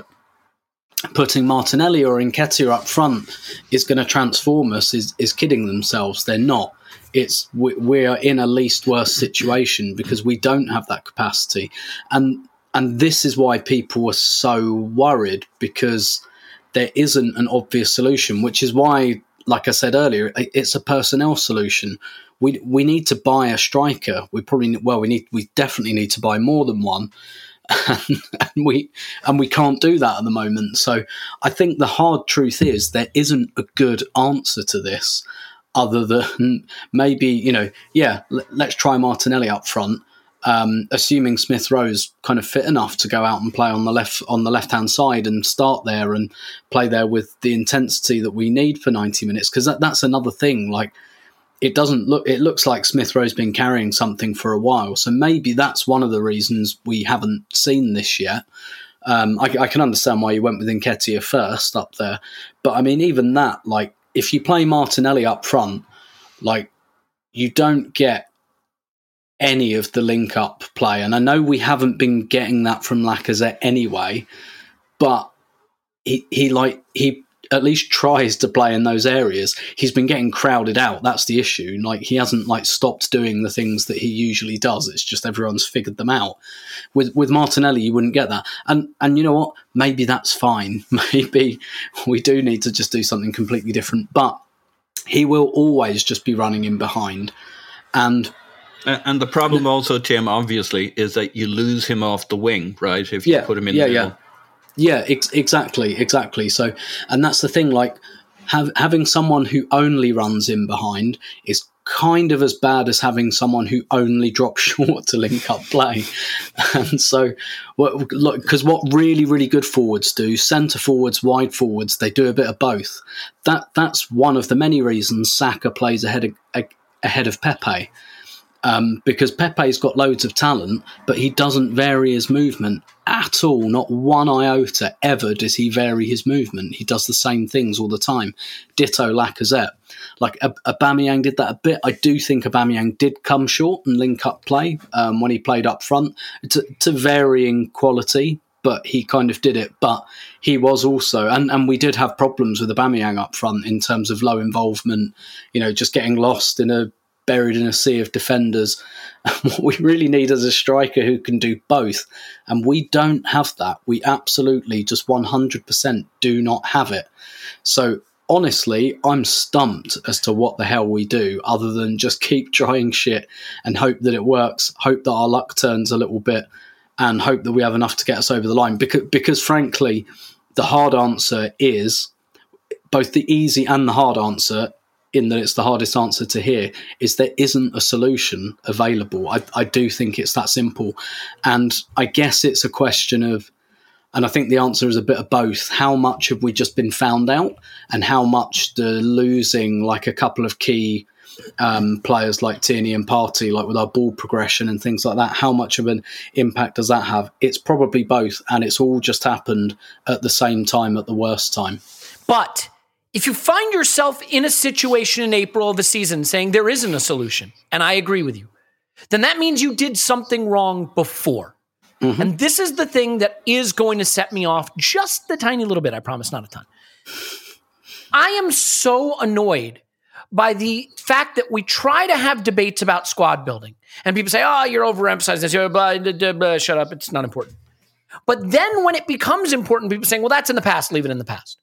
putting Martinelli or Nketiah up front is going to transform us is, is kidding themselves. They're not. It's we, we are in a least worst situation because we don't have that capacity, and and this is why people are so worried, because there isn't an obvious solution. Which is why, like I said earlier, it's a personnel solution. We we need to buy a striker. We probably well we need we definitely need to buy more than one. And, and we and we can't do that at the moment. So I think the hard truth is there isn't a good answer to this, other than maybe, you know, yeah, l- let's try Martinelli up front, um, assuming Smith Rowe's kind of fit enough to go out and play on the left on the left hand side and start there and play there with the intensity that we need for ninety minutes. Because that, that's another thing, like. It doesn't look. It looks like Smith Rowe's been carrying something for a while, so maybe that's one of the reasons we haven't seen this yet. Um, I, I can understand why you went with Nketiah first up there, but I mean, even that, like, if you play Martinelli up front, like, you don't get any of the link-up play, and I know we haven't been getting that from Lacazette anyway, but he, he like he. at least tries to play in those areas. He's been getting crowded out. That's the issue. Like, he hasn't like stopped doing the things that he usually does. It's just everyone's figured them out. With with Martinelli, you wouldn't get that. And and you know what? Maybe that's fine. Maybe we do need to just do something completely different. But he will always just be running in behind. And Uh, and the problem also, Tim, obviously, is that you lose him off the wing, right? If you yeah, put him in yeah, the middle. Yeah, yeah, ex- exactly, exactly. So, and that's the thing, like, have, having someone who only runs in behind is kind of as bad as having someone who only drops short to link up play. And so, because what, what really, really good forwards do, centre forwards, wide forwards, they do a bit of both. That That's one of the many reasons Saka plays ahead of, ahead of Pepe. Um, because Pepe's got loads of talent, but he doesn't vary his movement at all. Not one iota ever does he vary his movement. He does the same things all the time. Ditto Lacazette. Like Aubameyang did that a bit. I do think Aubameyang did come short and link up play um, when he played up front to, to varying quality, but he kind of did it. But he was also, and, and we did have problems with Aubameyang up front in terms of low involvement, you know, just getting lost in a buried in a sea of defenders. What we really need is a striker who can do both. And we don't have that. We absolutely just one hundred percent do not have it. So honestly, I'm stumped as to what the hell we do other than just keep trying shit and hope that it works, hope that our luck turns a little bit and hope that we have enough to get us over the line. Because, because frankly, the hard answer is, both the easy and the hard answer, in that it's the hardest answer to hear, is there isn't a solution available. I, I do think it's that simple. And I guess it's a question of, and I think the answer is a bit of both, how much have we just been found out and how much the losing like a couple of key um, players like Tierney and Partey, like with our ball progression and things like that, how much of an impact does that have? It's probably both, and it's all just happened at the same time at the worst time. But if you find yourself in a situation in April of a season saying there isn't a solution, and I agree with you, then that means you did something wrong before. Mm-hmm. And this is the thing that is going to set me off just the tiny little bit. I promise, not a ton. I am so annoyed by the fact that we try to have debates about squad building. And people say, oh, you're overemphasizing this. You're blah, blah, blah, blah, shut up. It's not important. But then when it becomes important, people saying, well, that's in the past. Leave it in the past.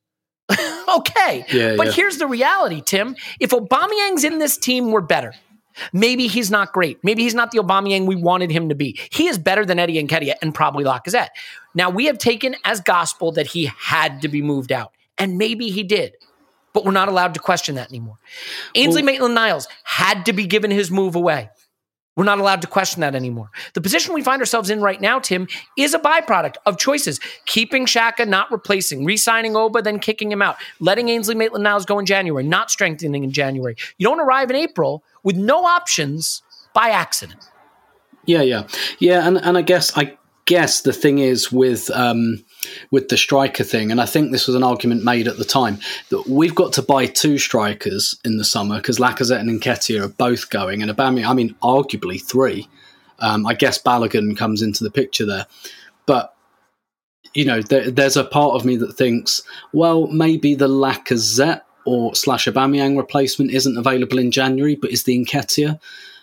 Okay. Yeah, but yeah. Here's the reality, Tim. If Aubameyang's in this team, we're better. Maybe he's not great. Maybe he's not the Aubameyang we wanted him to be. He is better than Eddie Nketiah and probably Lacazette. Now, we have taken as gospel that he had to be moved out. And maybe he did. But we're not allowed to question that anymore. Ainsley well, Maitland-Niles had to be given his move away. We're not allowed to question that anymore. The position we find ourselves in right now, Tim, is a byproduct of choices. Keeping Xhaka, not replacing. Re-signing Oba, then kicking him out. Letting Ainsley Maitland-Niles go in January, not strengthening in January. You don't arrive in April with no options by accident. Yeah, yeah. Yeah, and, and I guess I guess the thing is with um, with the striker thing, and I think this was an argument made at the time, that we've got to buy two strikers in the summer because Lacazette and Nketiah are both going, and Aubameyang, I mean, arguably three. Um, I guess Balogun comes into the picture there. But, you know, there, there's a part of me that thinks, well, maybe the Lacazette or slash Aubameyang replacement isn't available in January, but is the Nketiah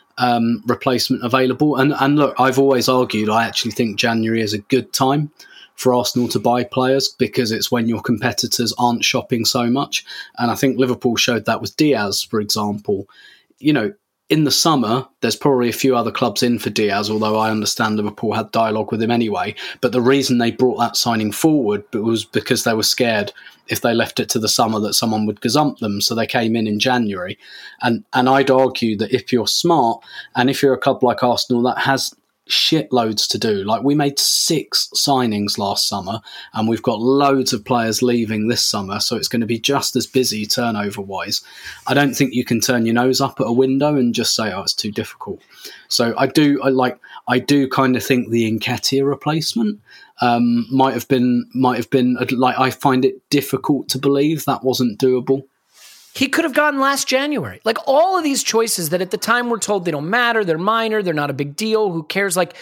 um, replacement available? And, and look, I've always argued I actually think January is a good time for Arsenal to buy players because it's when your competitors aren't shopping so much. And I think Liverpool showed that with Diaz, for example. You know, in the summer, there's probably a few other clubs in for Diaz, although I understand Liverpool had dialogue with him anyway. But the reason they brought that signing forward was because they were scared if they left it to the summer that someone would gazump them. So they came in in January. And, and I'd argue that if you're smart and if you're a club like Arsenal that has shitloads to do. Like, we made six signings last summer and we've got loads of players leaving this summer, so it's going to be just as busy turnover wise. I don't think you can turn your nose up at a window and just say, oh, it's too difficult. So I do I like I do kind of think the Nketiah replacement um, might have been might have been like I find it difficult to believe that wasn't doable. He could have gone last January. Like, all of these choices that at the time we're told they don't matter, they're minor, they're not a big deal, who cares? Like,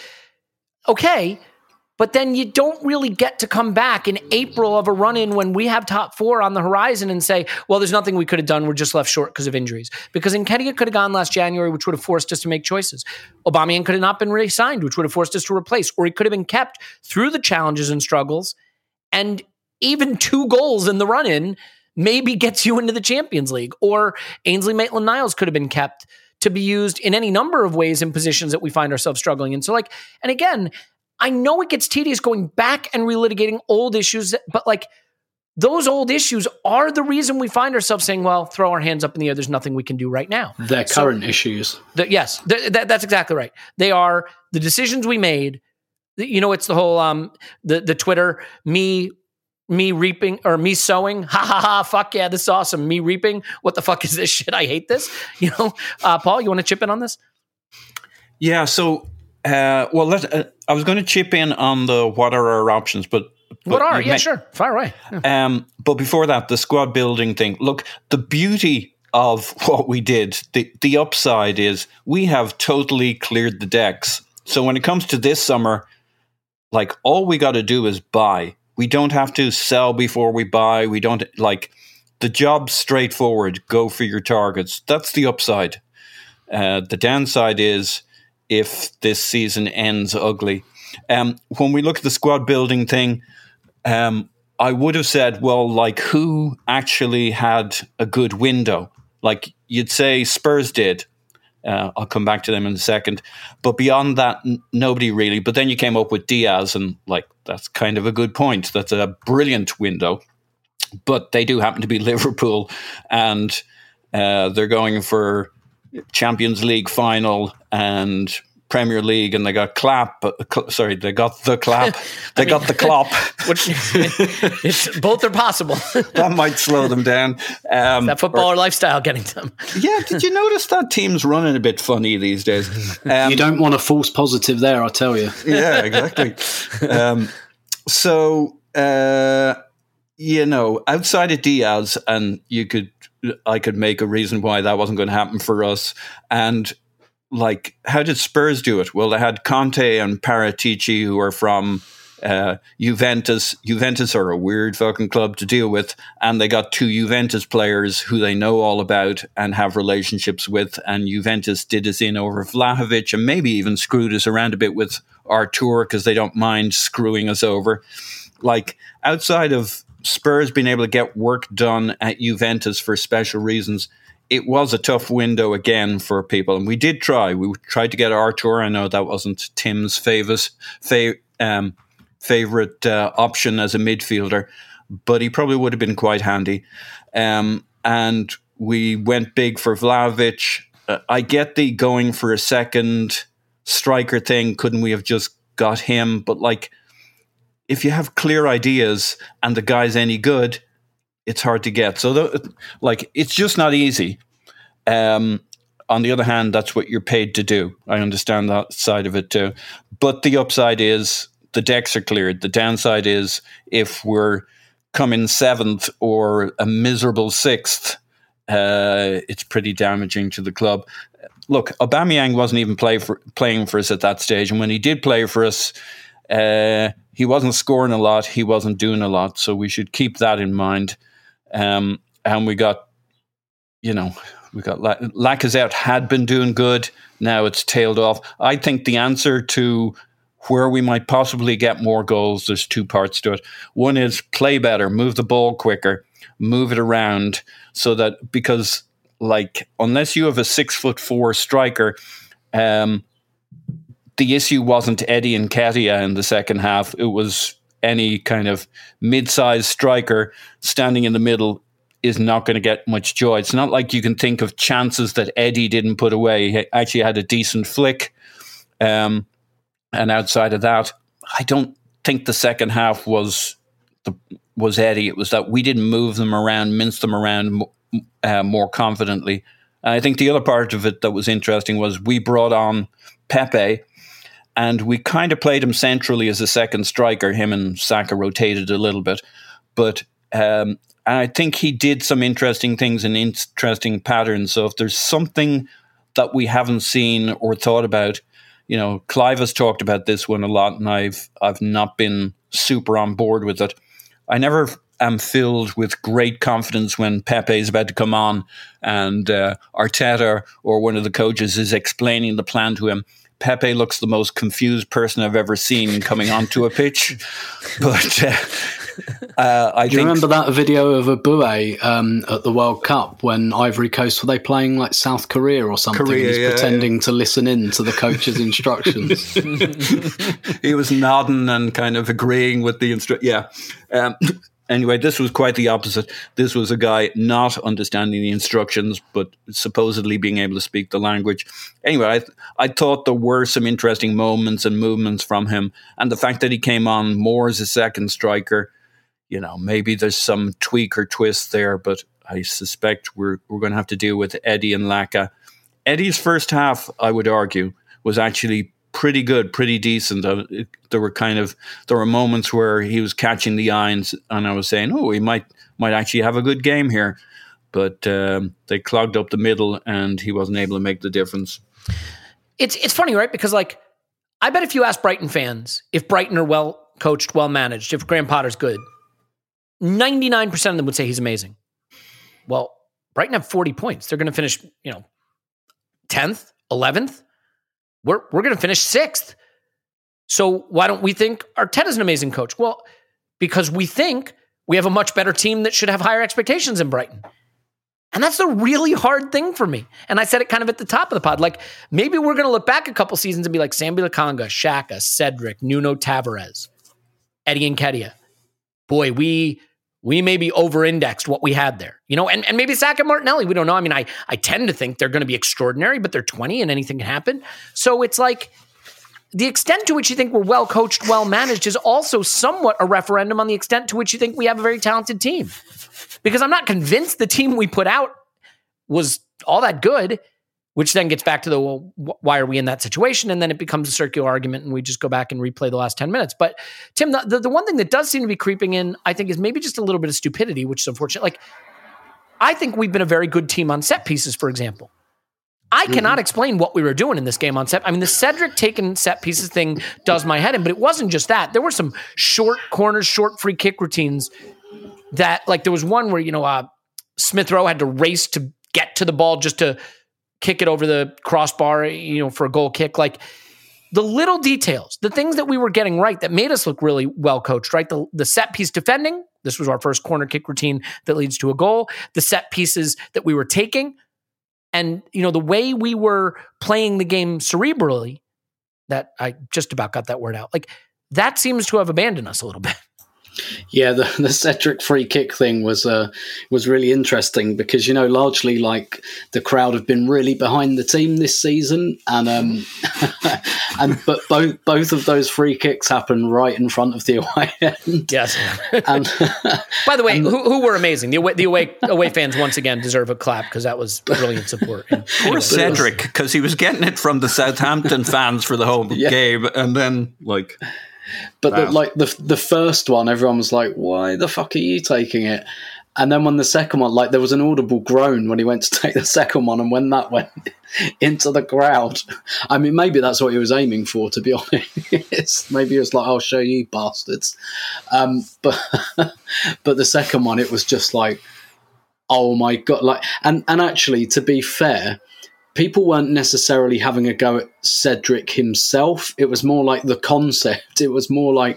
okay, but then you don't really get to come back in April of a run-in when we have top four on the horizon and say, well, there's nothing we could have done, we're just left short because of injuries. Because Nketiah could have gone last January, which would have forced us to make choices. Aubameyang could have not been re-signed, which would have forced us to replace, or he could have been kept through the challenges and struggles, and even two goals in the run-in maybe gets you into the Champions League. Or Ainsley Maitland-Niles could have been kept to be used in any number of ways in positions that we find ourselves struggling in. So like, and again, I know it gets tedious going back and relitigating old issues, but like those old issues are the reason we find ourselves saying, well, throw our hands up in the air. There's nothing we can do right now. They're so, current issues. The, yes, th- th- that's exactly right. They are the decisions we made. You know, it's the whole, um, the, the Twitter, me, me reaping or me sowing. Ha ha ha. Fuck yeah. This is awesome. Me reaping. What the fuck is this shit? I hate this. You know, uh, Paul, you want to chip in on this? Yeah. So, uh, well, let, uh, I was going to chip in on the what are our options, but, but what are? Yeah, may, sure. Fire away. Yeah. Um, but before that, the squad building thing. Look, the beauty of what we did, the, the upside is we have totally cleared the decks. So when it comes to this summer, like all we got to do is buy. We don't have to sell before we buy. We don't like the job's straightforward. Go for your targets. That's the upside. Uh, the downside is if this season ends ugly. Um, when we look at the squad building thing, um, I would have said, well, like who actually had a good window? Like you'd say Spurs did. Uh, I'll come back to them in a second. But beyond that, n- nobody really. But then you came up with Diaz, and like that's kind of a good point. That's a brilliant window. But they do happen to be Liverpool, and uh, they're going for Champions League final and Premier League, and they got clap. Uh, cl- sorry, they got the clap. They mean, got the clop. Which, it's, both are possible. That might slow them down. Um, that footballer or, lifestyle getting them. Yeah, did you notice that team's running a bit funny these days? Um, you don't want a false positive there, I tell you. Yeah, exactly. um, so, uh, you know, outside of Diaz, and you could, I could make a reason why that wasn't going to happen for us, and like, how did Spurs do it? Well, they had Conte and Paratici, who are from uh, Juventus. Juventus are a weird fucking club to deal with. And they got two Juventus players who they know all about and have relationships with. And Juventus did us in over Vlahovic and maybe even screwed us around a bit with Artur because they don't mind screwing us over. Like, outside of Spurs being able to get work done at Juventus for special reasons, it was a tough window again for people. And we did try. We tried to get Artur. I know that wasn't Tim's favorite, fa- um, favorite uh, option as a midfielder, but he probably would have been quite handy. Um, and we went big for Vlahovic. Uh, I get the going for a second striker thing. Couldn't we have just got him? But like, if you have clear ideas and the guy's any good, it's hard to get. So, the, like, it's just not easy. Um, on the other hand, that's what you're paid to do. I understand that side of it too. But the upside is the decks are cleared. The downside is if we're coming seventh or a miserable sixth, uh, it's pretty damaging to the club. Look, Aubameyang wasn't even play for, playing for us at that stage. And when he did play for us, uh, he wasn't scoring a lot. He wasn't doing a lot. So we should keep that in mind. Um, and we got, you know, we got La- Lacazette had been doing good. Now it's tailed off. I think the answer to where we might possibly get more goals, there's two parts to it. One is play better, move the ball quicker, move it around so that, because like, unless you have a six foot four striker, um, the issue wasn't Eddie and Nketiah in the second half. It was any kind of mid-sized striker standing in the middle is not going to get much joy. It's not like you can think of chances that Eddie didn't put away. He actually had a decent flick. Um, and outside of that, I don't think the second half was the, was Eddie. It was that we didn't move them around, mince them around uh, more confidently. And I think the other part of it that was interesting was we brought on Pepe, and we kind of played him centrally as a second striker. Him and Saka rotated a little bit. But um, and I think he did some interesting things and interesting patterns. So if there's something that we haven't seen or thought about, you know, Clive has talked about this one a lot, and I've I've not been super on board with it. I never am filled with great confidence when Pepe is about to come on and uh, Arteta or one of the coaches is explaining the plan to him. Pepe looks the most confused person I've ever seen coming onto a pitch. But uh, Uh, I Do you think, remember that video of Abue um, at the World Cup when Ivory Coast, were they playing like South Korea or something? Korea, and he's yeah, pretending yeah. to listen in to the coach's instructions. He was nodding and kind of agreeing with the instru- Yeah. Um, anyway, this was quite the opposite. This was a guy not understanding the instructions, but supposedly being able to speak the language. Anyway, I, th- I thought there were some interesting moments and movements from him. And the fact that he came on more as a second striker, you know, maybe there's some tweak or twist there, but I suspect we're we're going to have to deal with Eddie and Laka. Eddie's first half, I would argue, was actually pretty good, pretty decent. Uh, it, there were kind of there were moments where he was catching the irons, and I was saying, "Oh, he might might actually have a good game here," but um, they clogged up the middle, and he wasn't able to make the difference. It's it's funny, right? Because like, I bet if you ask Brighton fans if Brighton are well coached, well managed, if Graham Potter's good, ninety-nine percent of them would say he's amazing. Well, Brighton have forty points. They're going to finish, you know, tenth, eleventh. We're we're going to finish sixth. So why don't we think Arteta's an amazing coach? Well, because we think we have a much better team that should have higher expectations than Brighton. And that's a really hard thing for me. And I said it kind of at the top of the pod. Like, maybe we're going to look back a couple seasons and be like Sambi Lokonga, Xhaka, Cedric, Nuno Tavares, Eddie Nketiah. Boy, we we maybe over-indexed what we had there. You know, and, and maybe Saka and Martinelli, we don't know. I mean, I, I tend to think they're going to be extraordinary, but they're twenty and anything can happen. So it's like the extent to which you think we're well-coached, well-managed is also somewhat a referendum on the extent to which you think we have a very talented team. Because I'm not convinced the team we put out was all that good, which then gets back to the, well, why are we in that situation? And then it becomes a circular argument and we just go back and replay the last ten minutes. But Tim, the, the, the one thing that does seem to be creeping in, I think, is maybe just a little bit of stupidity, which is unfortunate. Like, I think we've been a very good team on set pieces, for example. I mm-hmm. cannot explain what we were doing in this game on set. I mean, the Cedric taking set pieces thing does my head in, but it wasn't just that. There were some short corners, short free kick routines that, like, there was one where, you know, uh, Smith Rowe had to race to get to the ball just to kick it over the crossbar, you know, for a goal kick. Like, the little details, the things that we were getting right that made us look really well coached, right? The, the set piece defending, this was our first corner kick routine that leads to a goal. The set pieces that we were taking, and, you know, the way we were playing the game cerebrally, that I just about got that word out. Like, that seems to have abandoned us a little bit. Yeah, the, the Cedric free kick thing was uh, was really interesting because, you know, largely like the crowd have been really behind the team this season, and um, and but both both of those free kicks happened right in front of the away end. Yes. And by the way, and, who, who were amazing? The away the away, away fans once again deserve a clap because that was brilliant support. And anyway, Poor Cedric, because he was getting it from the Southampton fans for the whole yeah. game, and then like. But wow. the, like the the first one, everyone was like, "Why the fuck are you taking it?" And then when the second one, like there was an audible groan when he went to take the second one, and when that went into the crowd, I mean, maybe that's what he was aiming for, to be honest. Maybe he was like, "I'll show you bastards." Um, but but the second one, it was just like, "Oh my god!" Like, and and actually, to be fair, people weren't necessarily having a go at Cedric himself. It was more like the concept. It was more like,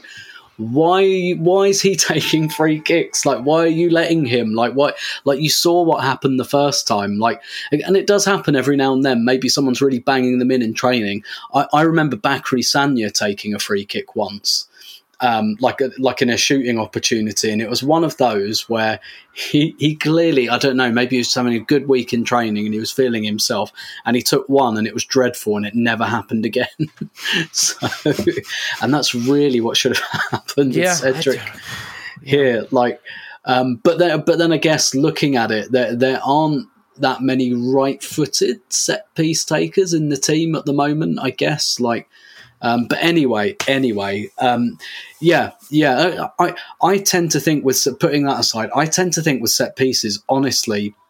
why why is he taking free kicks? Like, why are you letting him? Like, why? Like, you saw what happened the first time. Like, and it does happen every now and then. Maybe someone's really banging them in in training. I, I remember Bakary Sagna taking a free kick once. Um, like a, like in a shooting opportunity, and it was one of those where he he clearly, I don't know, maybe he was having a good week in training and he was feeling himself, and he took one and it was dreadful and it never happened again. So, and that's really what should have happened yeah, with Cedric here. Like, um, but then but then I guess looking at it, there there aren't that many right-footed set piece takers in the team at the moment. I guess like. Um, but anyway, anyway, um, yeah, yeah. I I tend to think with putting that aside, I tend to think with set pieces, honestly,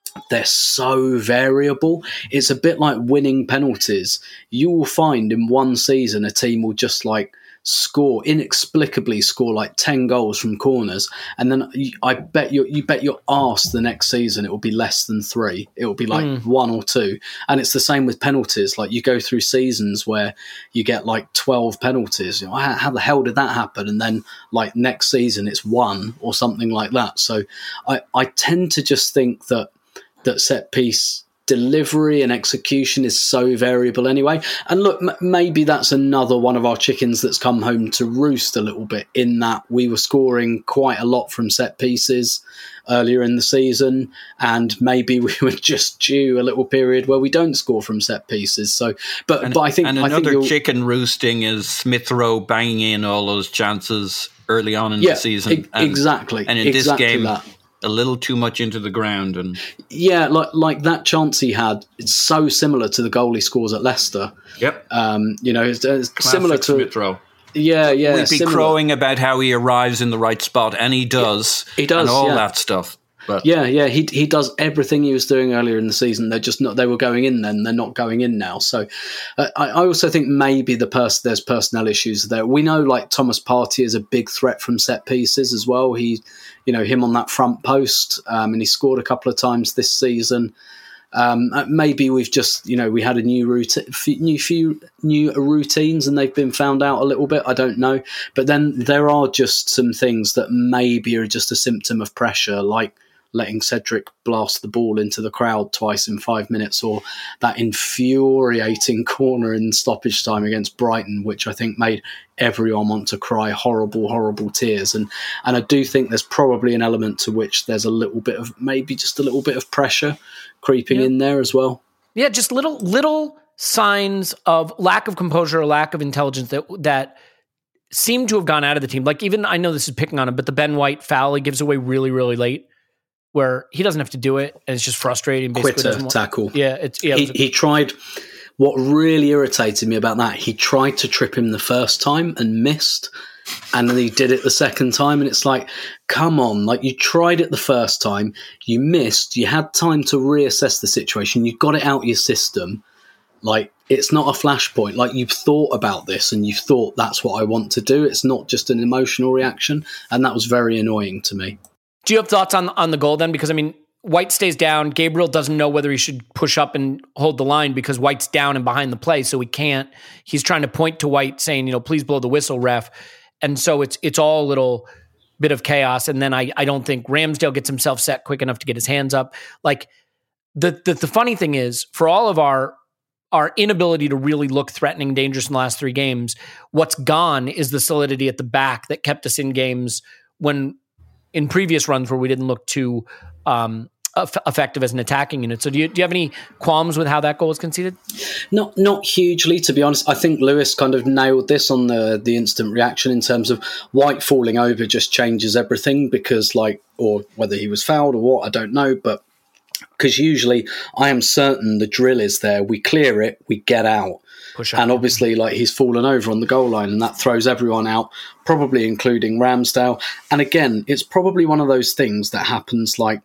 they're so variable. It's a bit like winning penalties. You will find in one season a team will just like score inexplicably score like ten goals from corners, and then you, I bet you you bet your arse the next season it will be less than three. It will be like mm. one or two, and it's the same with penalties. Like you go through seasons where you get like twelve penalties. You know, how, how the hell did that happen? And then like next season it's one or something like that. So I I tend to just think that that set piece delivery and execution is so variable anyway. And look, m- maybe that's another one of our chickens that's come home to roost a little bit, in that we were scoring quite a lot from set pieces earlier in the season, and maybe we were just due a little period where we don't score from set pieces. So, but and, but I think and I another think chicken roosting is Smith Rowe banging in all those chances early on in yeah, the season. E- and, exactly, and in exactly this game. That. A little too much into the ground, and yeah, like like that chance he had, it's so similar to the goal he scores at Leicester. Yep, um, you know, it's, it's similar to Smith Rowe. Yeah, yeah. We'd be similar. crowing about how he arrives in the right spot, and he does. He does, and all yeah. that stuff. But yeah, yeah, he he does everything he was doing earlier in the season. They're just not. They were going in then. They're not going in now. So, uh, I, I also think maybe the pers- there's personnel issues there. We know like Thomas Partey is a big threat from set pieces as well. He, you know, him on that front post, um, and he scored a couple of times this season. Um, maybe we've just, you know, we had a new routine, new few new routines, and they've been found out a little bit. I don't know, but then there are just some things that maybe are just a symptom of pressure, like letting Cedric blast the ball into the crowd twice in five minutes, or that infuriating corner in stoppage time against Brighton, which I think made everyone want to cry horrible, horrible tears. And and I do think there's probably an element to which there's a little bit of, maybe just a little bit of pressure creeping yeah. in there as well. Yeah, just little little signs of lack of composure, or lack of intelligence that that seem to have gone out of the team. Like, even, I know this is picking on him, but the Ben White foul he gives away really, really late, where he doesn't have to do it, and it's just frustrating. Quitter doesn't want, tackle. Yeah, it's yeah. He, It a, he tried. What really irritated me about that, he tried to trip him the first time and missed, and then he did it the second time, and it's like, come on, like, you tried it the first time, you missed, you had time to reassess the situation, you got it out of your system. Like, it's not a flashpoint. Like, you've thought about this and you've thought, that's what I want to do. It's not just an emotional reaction, and that was very annoying to me. Do you have thoughts on on the goal then? Because, I mean, White stays down. Gabriel doesn't know whether he should push up and hold the line because White's down and behind the play, so he can't. He's trying to point to White saying, you know, please blow the whistle, ref. And so it's it's all a little bit of chaos. And then I, I don't think Ramsdale gets himself set quick enough to get his hands up. Like, the the, the funny thing is, for all of our our inability to really look threatening and dangerous in the last three games, what's gone is the solidity at the back that kept us in games when in previous runs where we didn't look too um, effective as an attacking unit. So do you, do you have any qualms with how that goal was conceded? Not not hugely, to be honest. I think Lewis kind of nailed this on the, the instant reaction in terms of White falling over just changes everything, because like, or whether he was fouled or what, I don't know, but because usually I am certain the drill is there. We clear it, we get out. Push and obviously, like, he's fallen over on the goal line, and that throws everyone out, probably including Ramsdale. And again, it's probably one of those things that happens, like,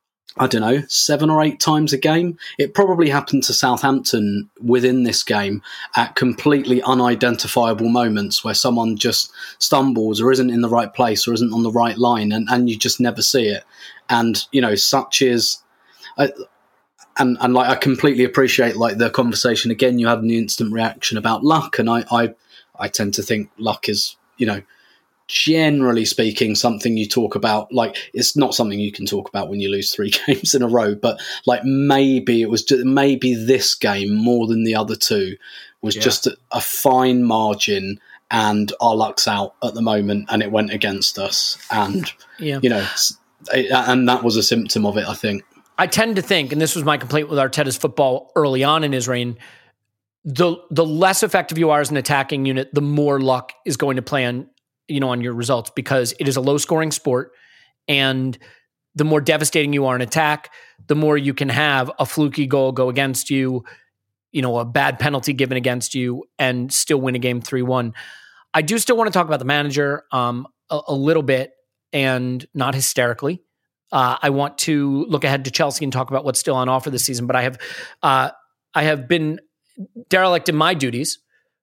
I don't know, seven or eight times a game. It probably happened to Southampton within this game at completely unidentifiable moments where someone just stumbles or isn't in the right place or isn't on the right line, and, and you just never see it. And, you know, such is... Uh, And, and like, I completely appreciate like the conversation. Again, you had an instant reaction about luck, and I, I, I tend to think luck is, you know, generally speaking, something you talk about. Like, it's not something you can talk about when you lose three games in a row. But like, maybe it was just, maybe this game more than the other two was yeah. just a, a fine margin, and our luck's out at the moment, and it went against us. And yeah. you know, and that was a symptom of it, I think. I tend to think, and this was my complaint with Arteta's football early on in his reign, the the less effective you are as an attacking unit, the more luck is going to play on, you know, on your results, because it is a low-scoring sport, and the more devastating you are in attack, the more you can have a fluky goal go against you, you know, a bad penalty given against you, and still win a game three one. I do still want to talk about the manager um, a, a little bit, and not hysterically. Uh, I want to look ahead to Chelsea and talk about what's still on offer this season. But I have, uh, I have been derelict in my duties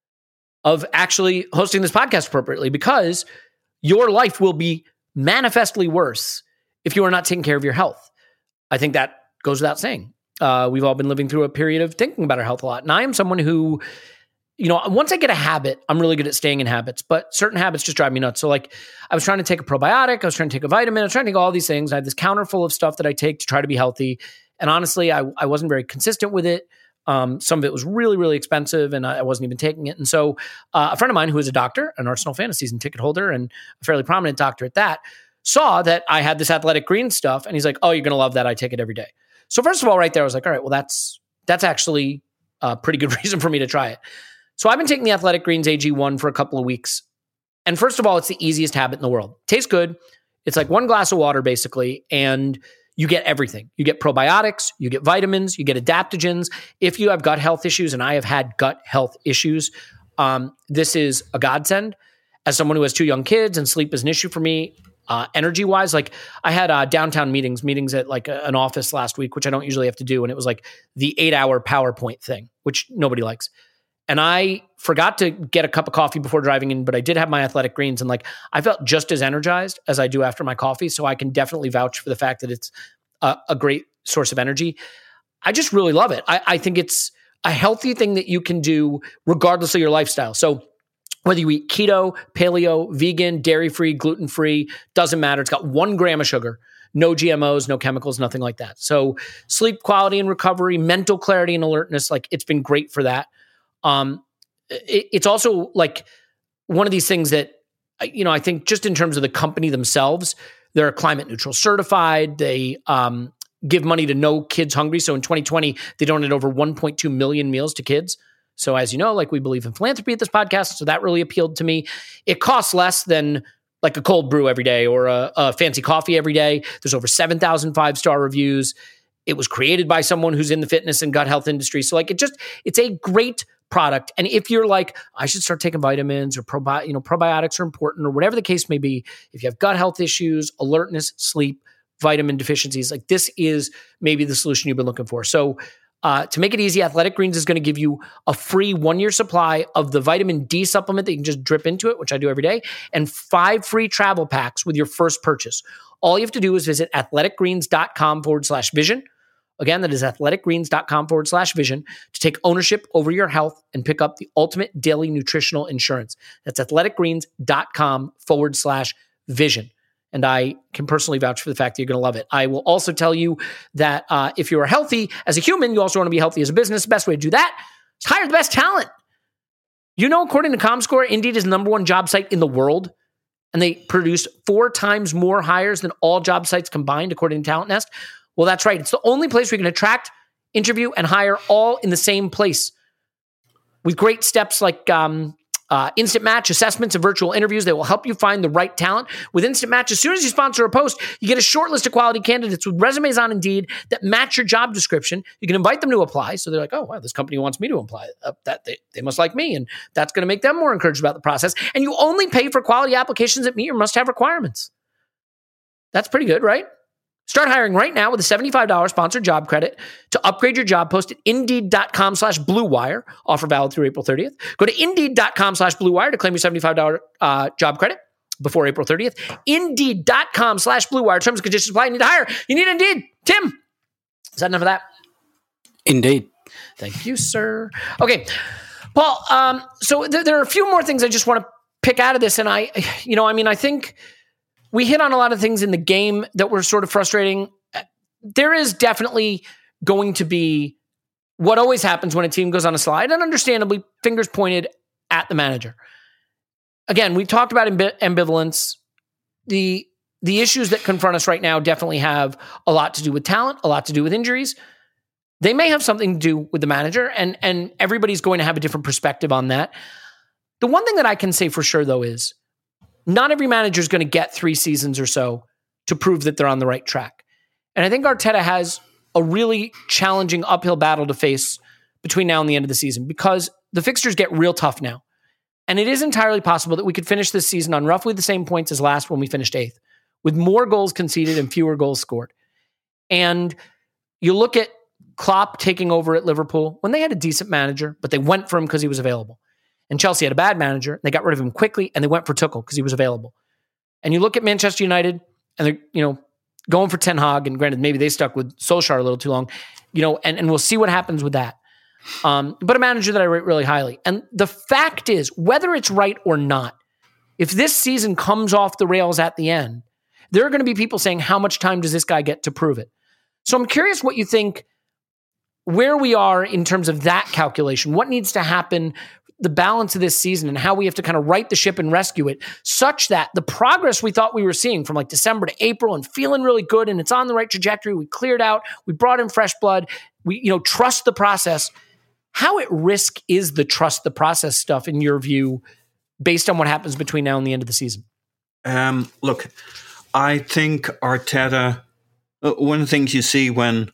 of actually hosting this podcast appropriately, because your life will be manifestly worse if you are not taking care of your health. I think that goes without saying. Uh, we've all been living through a period of thinking about our health a lot. And I am someone who, you know, once I get a habit, I'm really good at staying in habits, but certain habits just drive me nuts. So like I was trying to take a probiotic, I was trying to take a vitamin, I was trying to take all these things. I have this counter full of stuff that I take to try to be healthy. And honestly, I, I wasn't very consistent with it. Um, some of it was really, really expensive and I wasn't even taking it. And so uh, a friend of mine who is a doctor, an Arsenal fan, a season ticket holder, and a fairly prominent doctor at that, saw that I had this Athletic Greens stuff. And he's like, oh, you're going to love that. I take it every day. So first of all, right there, I was like, all right, well, that's, that's actually a pretty good reason for me to try it. So I've been taking the Athletic Greens A G one for a couple of weeks. And first of all, it's the easiest habit in the world. Tastes good. It's like one glass of water, basically, and you get everything. You get probiotics, you get vitamins, you get adaptogens. If you have gut health issues, and I have had gut health issues, um, this is a godsend. As someone who has two young kids and sleep is an issue for me, uh, energy-wise, like I had uh, downtown meetings, meetings at like a, an office last week, which I don't usually have to do, and it was like the eight-hour PowerPoint thing, which nobody likes. And I forgot to get a cup of coffee before driving in, but I did have my Athletic Greens, and like I felt just as energized as I do after my coffee. So I can definitely vouch for the fact that it's a, a great source of energy. I just really love it. I, I think it's a healthy thing that you can do regardless of your lifestyle. So whether you eat keto, paleo, vegan, dairy-free, gluten-free, doesn't matter. It's got one gram of sugar. No G M Os, no chemicals, nothing like that. So sleep quality and recovery, mental clarity and alertness, like it's been great for that. Um, it, it's also like one of these things that, you know, I think just in terms of the company themselves, they're climate neutral certified. They um, give money to No Kids Hungry. So in twenty twenty, they donated over one point two million meals to kids. So as you know, like we believe in philanthropy at this podcast. So that really appealed to me. It costs less than like a cold brew every day or a, a fancy coffee every day. There's over seven thousand five-star reviews. It was created by someone who's in the fitness and gut health industry. So like it just, it's a great product. And if you're like, I should start taking vitamins or probi- you know, probiotics are important or whatever the case may be, if you have gut health issues, alertness, sleep, vitamin deficiencies, like this is maybe the solution you've been looking for. So uh, to make it easy, Athletic Greens is going to give you a free one-year supply of the vitamin D supplement that you can just drip into it, which I do every day, and five free travel packs with your first purchase. All you have to do is visit athleticgreens.com forward slash vision. Again, that is athleticgreens.com forward slash vision to take ownership over your health and pick up the ultimate daily nutritional insurance. That's athleticgreens.com forward slash vision. And I can personally vouch for the fact that you're going to love it. I will also tell you that uh, if you are healthy as a human, you also want to be healthy as a business. The best way to do that is hire the best talent. You know, according to ComScore, Indeed is the number one job site in the world, and they produce four times more hires than all job sites combined, according to Talent Nest. Well, that's right. It's the only place where you can attract, interview, and hire all in the same place. With great steps like um, uh, Instant Match assessments and virtual interviews that will help you find the right talent. With Instant Match, as soon as you sponsor a post, you get a short list of quality candidates with resumes on Indeed that match your job description. You can invite them to apply. So they're like, oh, wow, this company wants me to apply. Uh, that they, they must like me. And that's going to make them more encouraged about the process. And you only pay for quality applications that meet your must-have requirements. That's pretty good, right? Start hiring right now with a seventy-five dollars sponsored job credit to upgrade your job post at indeed.com slash Blue Wire. Offer valid through April thirtieth. Go to indeed.com slash Blue Wire to claim your seventy-five dollars uh, job credit before April thirtieth. Indeed.com slash Blue Wire. Terms and conditions apply. You need to hire. You need Indeed. Tim, is that enough of that? Indeed. Thank you, sir. Okay, Paul, um, so th- there are a few more things I just want to pick out of this. And I, you know, I mean, I think we hit on a lot of things in the game that were sort of frustrating. There is definitely going to be what always happens when a team goes on a slide, and understandably, fingers pointed at the manager. Again, we talked about ambi- ambivalence. The, the issues that confront us right now definitely have a lot to do with talent, a lot to do with injuries. They may have something to do with the manager, and, and everybody's going to have a different perspective on that. The one thing that I can say for sure, though, is not every manager is going to get three seasons or so to prove that they're on the right track. And I think Arteta has a really challenging uphill battle to face between now and the end of the season, because the fixtures get real tough now. And it is entirely possible that we could finish this season on roughly the same points as last when we finished eighth, with more goals conceded and fewer goals scored. And you look at Klopp taking over at Liverpool when they had a decent manager, but they went for him because he was available. And Chelsea had a bad manager. They got rid of him quickly, and they went for Tuchel because he was available. And you look at Manchester United, and they're, you know, going for Ten Hag, and granted, maybe they stuck with Solskjaer a little too long, you know, and, and we'll see what happens with that. Um, but a manager that I rate really highly. And the fact is, whether it's right or not, if this season comes off the rails at the end, there are going to be people saying, how much time does this guy get to prove it? So I'm curious what you think, where we are in terms of that calculation, what needs to happen, the balance of this season, and how we have to kind of right the ship and rescue it such that the progress we thought we were seeing from like December to April and feeling really good and it's on the right trajectory. We cleared out, we brought in fresh blood, we, you know, trust the process. How at risk is the trust the process stuff in your view, based on what happens between now and the end of the season? Um, look, I think Arteta, one of the things you see when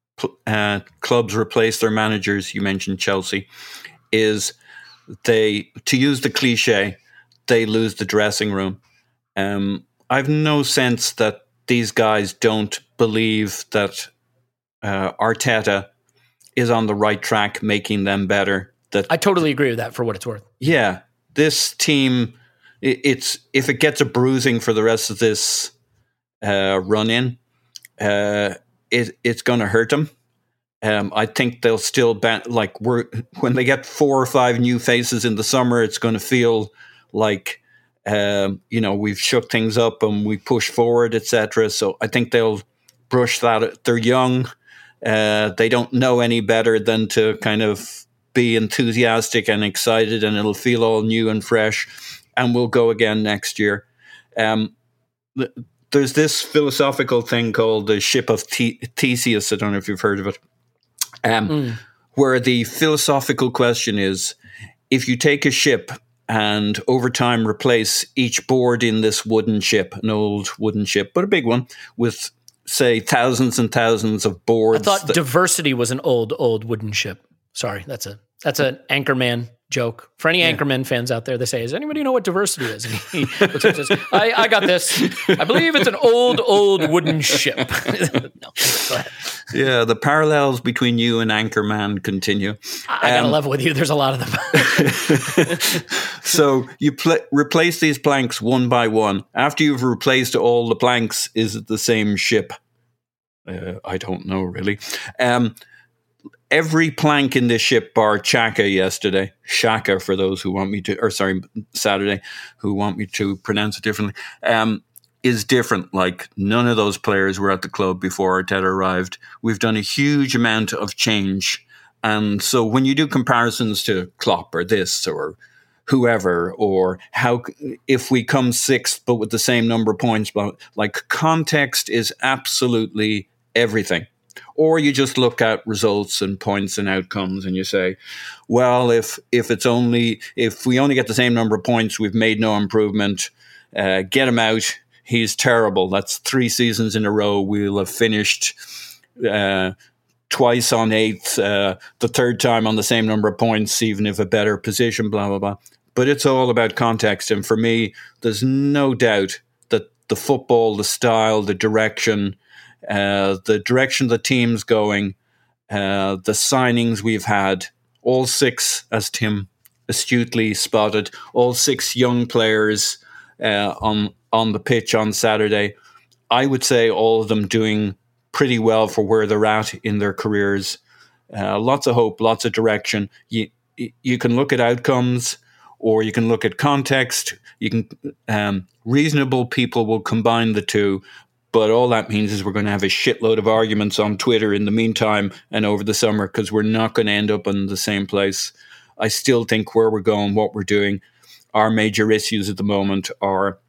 uh, clubs replace their managers, you mentioned Chelsea, is they, to use the cliche, they lose the dressing room. Um, I've no sense that these guys don't believe that uh, Arteta is on the right track, making them better. That I totally agree with that for what it's worth. Yeah, this team, it, it's if it gets a bruising for the rest of this uh, run-in, uh, it, it's going to hurt them. Um, I think they'll still ban- like we're when they get four or five new faces in the summer, it's going to feel like um, you know we've shook things up and we push forward, et cetera. So I think they'll brush that. They're young. Uh, they don't know any better than to kind of be enthusiastic and excited, and it'll feel all new and fresh, and we'll go again next year. Um, th- there's this philosophical thing called the Ship of T- Theseus. I don't know if you've heard of it, um, mm. where the philosophical question is, if you take a ship and over time replace each board in this wooden ship, an old wooden ship, but a big one, with say thousands and thousands of boards. I thought that- diversity was an old, old wooden ship. Sorry, that's a that's an Anchorman joke. For any yeah. Anchorman fans out there, they say, does anybody know what diversity is? And he looks up and says, I, I got this. I believe it's an old, old wooden ship. No, go ahead. Yeah, the parallels between you and Anchorman continue. I, I got to um, level with you. There's a lot of them. So you pl- replace these planks one by one. After you've replaced all the planks, is it the same ship? Uh, I don't know, really. Um Every plank in this ship, bar Xhaka yesterday, Shaka for those who want me to, or sorry, Saturday, who want me to pronounce it differently, um, is different. Like none of those players were at the club before Arteta arrived. We've done a huge amount of change. And so when you do comparisons to Klopp or this or whoever, or how, if we come sixth but with the same number of points, like context is absolutely everything. Or you just look at results and points and outcomes and you say, well, if if it's only, if we only get the same number of points, we've made no improvement, uh, get him out. He's terrible. That's three seasons in a row. We'll have finished uh, twice on eighth, uh, the third time on the same number of points, even if a better position, blah, blah, blah. But it's all about context. And for me, there's no doubt that the football, the style, the direction, Uh, the direction the team's going, uh, the signings we've had, all six, as Tim astutely spotted, all six young players uh, on on the pitch on Saturday. I would say all of them doing pretty well for where they're at in their careers. Uh, lots of hope, lots of direction. You you can look at outcomes, or you can look at context. You can um, reasonable people will combine the two. But all that means is we're going to have a shitload of arguments on Twitter in the meantime and over the summer, because we're not going to end up in the same place. I still think where we're going, what we're doing, our major issues at the moment are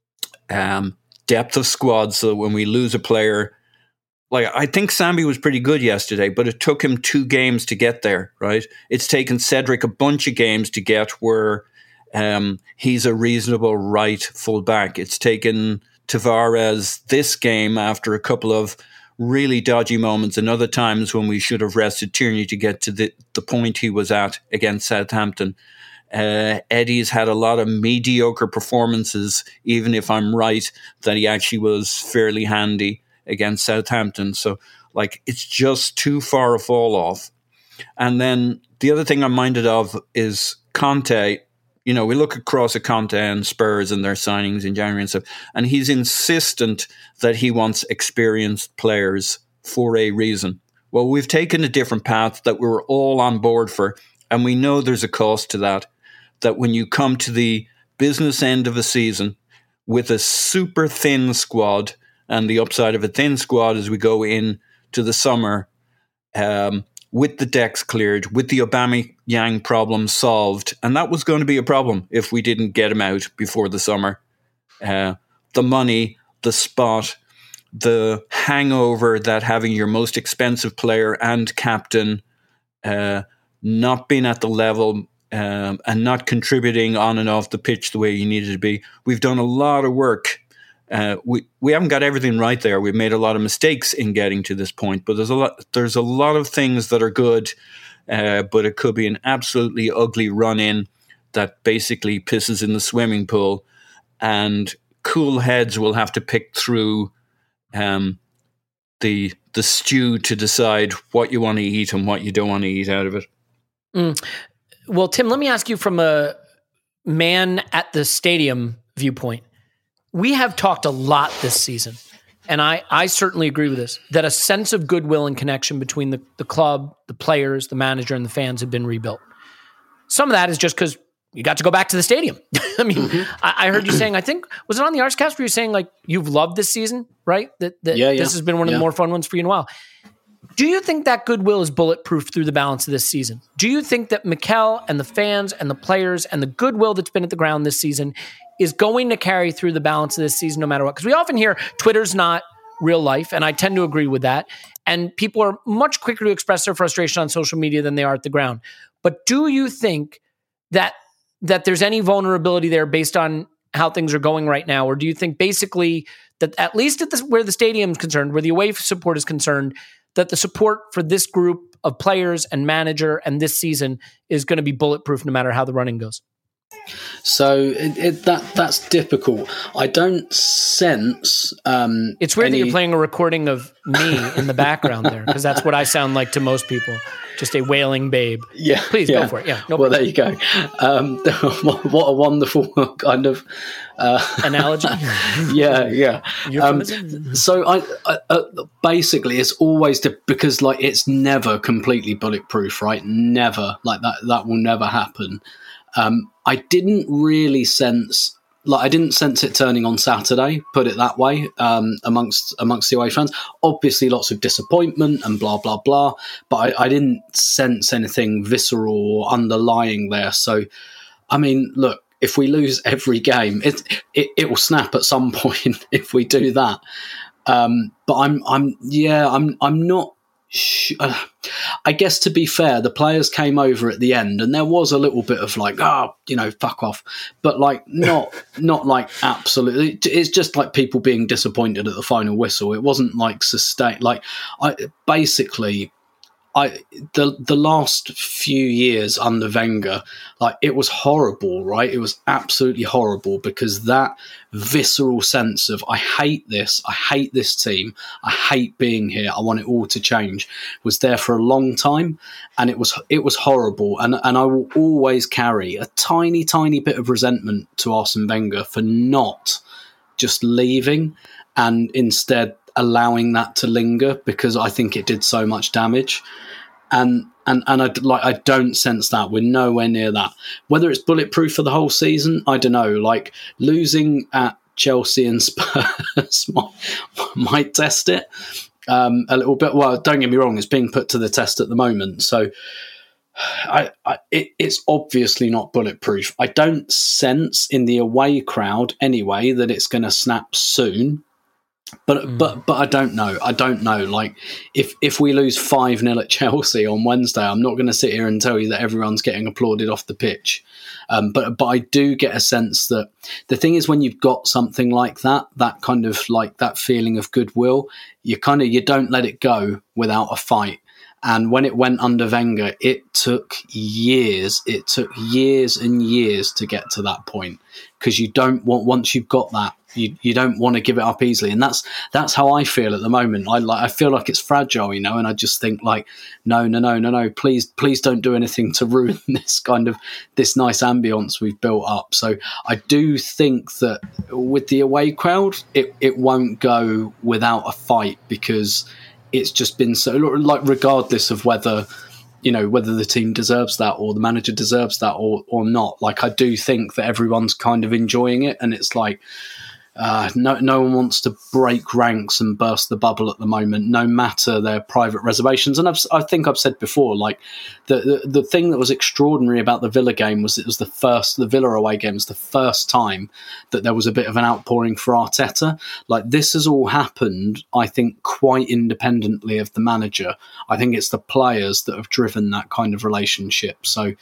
um, depth of squad. So when we lose a player, like I think Sambi was pretty good yesterday, but it took him two games to get there, right? It's taken Cedric a bunch of games to get where um, he's a reasonable right full back. It's taken Tavares this game after a couple of really dodgy moments and other times when we should have rested Tierney to get to the, the point he was at against Southampton. Uh, Eddie's had a lot of mediocre performances, even if I'm right that he actually was fairly handy against Southampton. So, like, it's just too far a fall off. And then the other thing I'm minded of is Conte. You know, we look across at Conte and Spurs and their signings in January and stuff, and he's insistent that he wants experienced players for a reason. Well, we've taken a different path that we were all on board for, and we know there's a cost to that. That when you come to the business end of a season with a super thin squad, and the upside of a thin squad as we go in to the summer, um, with the decks cleared, with the Aubameyang problem solved, and that was going to be a problem if we didn't get him out before the summer. Uh, the money, the spot, the hangover that having your most expensive player and captain uh, not being at the level um, and not contributing on and off the pitch the way you needed to be. We've done a lot of work. Uh, we we haven't got everything right there. We've made a lot of mistakes in getting to this point, but there's a lot there's a lot of things that are good, uh, but it could be an absolutely ugly run-in that basically pisses in the swimming pool, and cool heads will have to pick through um, the the stew to decide what you want to eat and what you don't want to eat out of it. Mm. Well, Tim, let me ask you from a man at the stadium viewpoint. We have talked a lot this season, and I, I certainly agree with this, that a sense of goodwill and connection between the, the club, the players, the manager, and the fans have been rebuilt. Some of that is just because you got to go back to the stadium. I mean, mm-hmm. I, I heard you saying, I think, was it on the Arscast where you were saying, like, you've loved this season, right? That, that yeah, yeah. This has been one of yeah. the more fun ones for you in a while. Do you think that goodwill is bulletproof through the balance of this season? Do you think that Mikel and the fans and the players and the goodwill that's been at the ground this season is going to carry through the balance of this season no matter what? Because we often hear Twitter's not real life, and I tend to agree with that. And people are much quicker to express their frustration on social media than they are at the ground. But do you think that that there's any vulnerability there based on how things are going right now? Or do you think basically that at least at this, where the stadium's concerned, where the away support is concerned, that the support for this group of players and manager and this season is going to be bulletproof no matter how the running goes? So it, it, that that's difficult. I don't sense. Um, it's weird any... that you're playing a recording of me in the background there, because that's what I sound like to most people. Just a wailing babe. Yeah, please yeah. go for it. Yeah. No well, problem. there you go. Um, what a wonderful kind of uh, analogy. yeah, yeah. Um, so I, I uh, basically it's always to, because like it's never completely bulletproof, right? Never. Like that. That will never happen. Um, I didn't really sense, like I didn't sense it turning on Saturday, put it that way, um, amongst amongst the away fans. Obviously lots of disappointment and blah, blah, blah, but I, I didn't sense anything visceral or underlying there. So, I mean, look, if we lose every game, it, it, it will snap at some point if we do that. Um, but I'm, I'm, yeah, I'm, I'm not, I guess to be fair, the players came over at the end, and there was a little bit of like, oh, you know, fuck off, but like not, not like absolutely. It's just like people being disappointed at the final whistle. It wasn't like sustained. Like I basically, I the the last few years under Wenger, like it was horrible, right? It was absolutely horrible because that visceral sense of I hate this, I hate this team, I hate being here, I want it all to change, was there for a long time, and it was it was horrible. And and I will always carry a tiny, tiny bit of resentment to Arsene Wenger for not just leaving and instead allowing that to linger, because I think it did so much damage. And and and I like I don't sense that. We're nowhere near that. Whether it's bulletproof for the whole season, I don't know. Like losing at Chelsea and Spurs might, might test it um, a little bit. Well, don't get me wrong; it's being put to the test at the moment. So I, I it, it's obviously not bulletproof. I don't sense in the away crowd anyway that it's going to snap soon. But mm. but but I don't know. I don't know. Like if if we lose five nil at Chelsea on Wednesday, I'm not going to sit here and tell you that everyone's getting applauded off the pitch. Um, but but I do get a sense that the thing is, when you've got something like that, that kind of like that feeling of goodwill, you kind of you don't let it go without a fight. And when it went under Wenger, it took years. It took years and years to get to that point, because you don't want, once you've got that, you you don't want to give it up easily. And that's that's how I feel at the moment. I like I feel like it's fragile, you know. And I just think like, no, no, no, no, no. Please, please don't do anything to ruin this kind of this nice ambience we've built up. So I do think that with the away crowd, it it won't go without a fight, because it's just been so, like, regardless of whether, you know, whether the team deserves that or the manager deserves that or or not. Like, I do think that everyone's kind of enjoying it, and it's like, uh, no no one wants to break ranks and burst the bubble at the moment, no matter their private reservations. And I've, I think I've said before, like, the, the the thing that was extraordinary about the Villa game was it was the first, the Villa away game was the first time that there was a bit of an outpouring for Arteta. Like, this has all happened, I think, quite independently of the manager. I think it's the players that have driven that kind of relationship. So,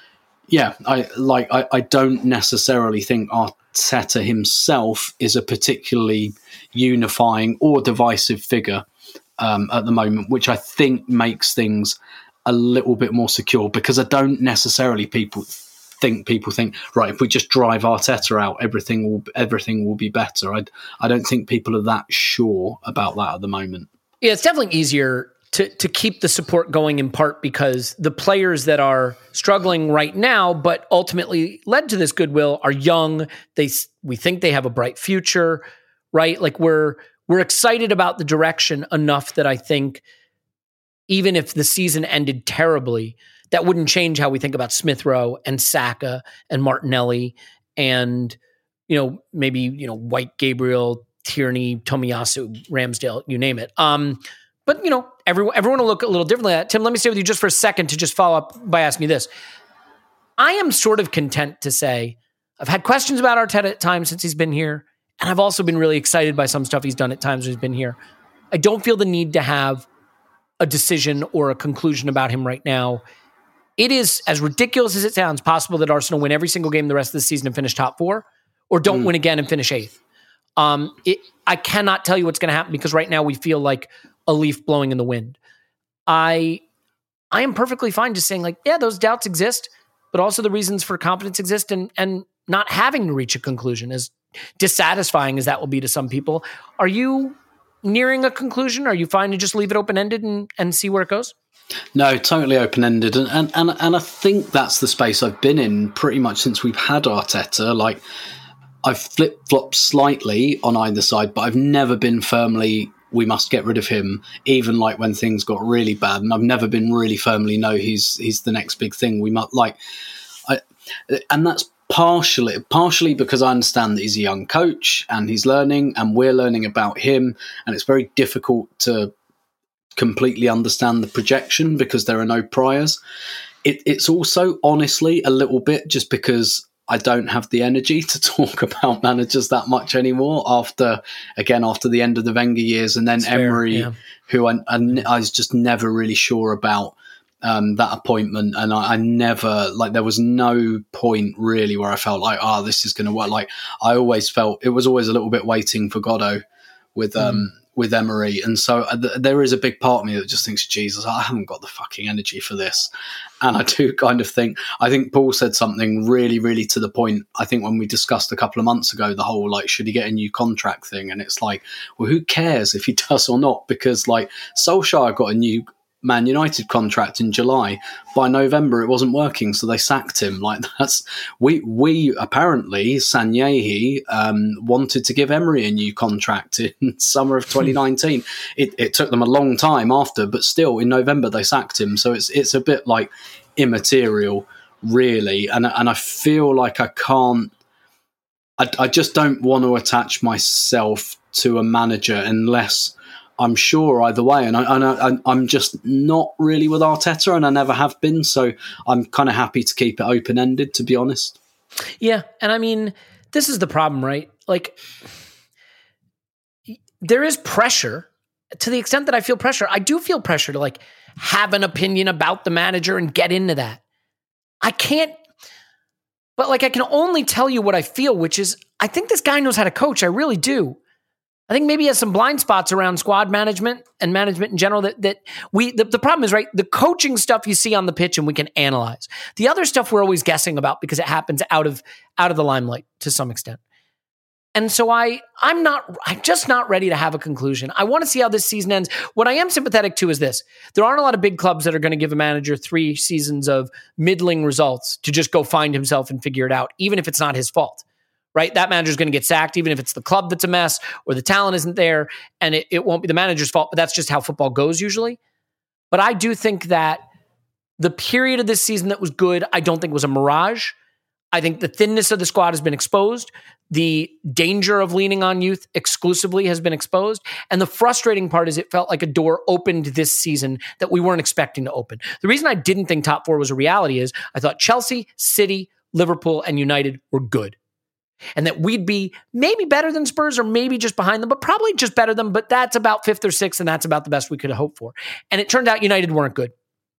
yeah, I like. I, I don't necessarily think Arteta himself is a particularly unifying or divisive figure um, at the moment, which I think makes things a little bit more secure. Because I don't necessarily people think people think right, if we just drive Arteta out, everything will everything will be better. I I don't think people are that sure about that at the moment. Yeah, it's definitely easier to to keep the support going, in part because the players that are struggling right now, but ultimately led to this goodwill, are young. They we think they have a bright future, right? Like, we're we're excited about the direction enough that I think even if the season ended terribly, that wouldn't change how we think about Smith Rowe and Saka and Martinelli and, you know, maybe, you know, White, Gabriel, Tierney, Tomiyasu, Ramsdale, you name it. Um, But, you know, everyone, everyone will look a little differently at that. Tim, let me stay with you just for a second to just follow up by asking you this. I am sort of content to say I've had questions about Arteta at times since he's been here, and I've also been really excited by some stuff he's done at times when he's been here. I don't feel the need to have a decision or a conclusion about him right now. It is, as ridiculous as it sounds, possible that Arsenal win every single game the rest of the season and finish top four, or don't mm. win again and finish eighth. Um, it, I cannot tell you what's going to happen, because right now we feel like a leaf blowing in the wind. I I am perfectly fine just saying, like, yeah, those doubts exist, but also the reasons for confidence exist, and and not having to reach a conclusion, as dissatisfying as that will be to some people. Are you nearing a conclusion? Are you fine to just leave it open-ended and, and see where it goes? No, totally open-ended. And, and, and, and I think that's the space I've been in pretty much since we've had Arteta. Like, I've flip-flopped slightly on either side, but I've never been firmly, we must get rid of him, even like when things got really bad. And I've never been really firmly, no, he's he's the next big thing. We must, like, I, and that's partially partially because I understand that he's a young coach and he's learning, and we're learning about him, and it's very difficult to completely understand the projection because there are no priors. It, it's also honestly a little bit just because I don't have the energy to talk about managers that much anymore after, again, after the end of the Wenger years, and then That's Emery, fair, yeah. who I, I, I was just never really sure about um, that appointment. And I, I never, like, there was no point really where I felt like, oh, this is going to work. Like, I always felt, it was always a little bit waiting for Godot with, um, mm. with Emery. And so uh, th- there is a big part of me that just thinks, Jesus, I haven't got the fucking energy for this. And I do kind of think, I think Paul said something really, really to the point. I think when we discussed a couple of months ago, the whole, like, should he get a new contract thing? And it's like, well, who cares if he does or not? Because, like, Solskjaer got a new Man United contract in July. By November, it wasn't working, so they sacked him. Like, that's we we apparently Sanyehi um, wanted to give Emery a new contract in summer of twenty nineteen. it, it took them a long time after, but still in November they sacked him. So it's it's a bit like immaterial, really. And and I feel like I can't. I, I just don't want to attach myself to a manager unless I'm sure either way, and, I, and I, I'm just not really with Arteta, and I never have been, so I'm kind of happy to keep it open-ended, to be honest. Yeah, and I mean, this is the problem, right? Like, there is pressure, to the extent that I feel pressure. I do feel pressure to, like, have an opinion about the manager and get into that. I can't, but, like, I can only tell you what I feel, which is, I think this guy knows how to coach, I really do. I think maybe he has some blind spots around squad management and management in general that, that we, the, the problem is, right, the coaching stuff you see on the pitch and we can analyze. The other stuff we're always guessing about because it happens out of, out of the limelight to some extent. And so I, I'm not, I'm just not ready to have a conclusion. I want to see how this season ends. What I am sympathetic to is this. There aren't a lot of big clubs that are going to give a manager three seasons of middling results to just go find himself and figure it out, even if it's not his fault. Right? That manager's going to get sacked, even if it's the club that's a mess or the talent isn't there, and it, it won't be the manager's fault, but that's just how football goes usually. But I do think that the period of this season that was good, I don't think was a mirage. I think the thinness of the squad has been exposed. The danger of leaning on youth exclusively has been exposed. And the frustrating part is it felt like a door opened this season that we weren't expecting to open. The reason I didn't think top four was a reality is I thought Chelsea, City, Liverpool, and United were good. And that we'd be maybe better than Spurs or maybe just behind them, but probably just better than them. But that's about fifth or sixth, and that's about the best we could hope for. And it turned out United weren't good.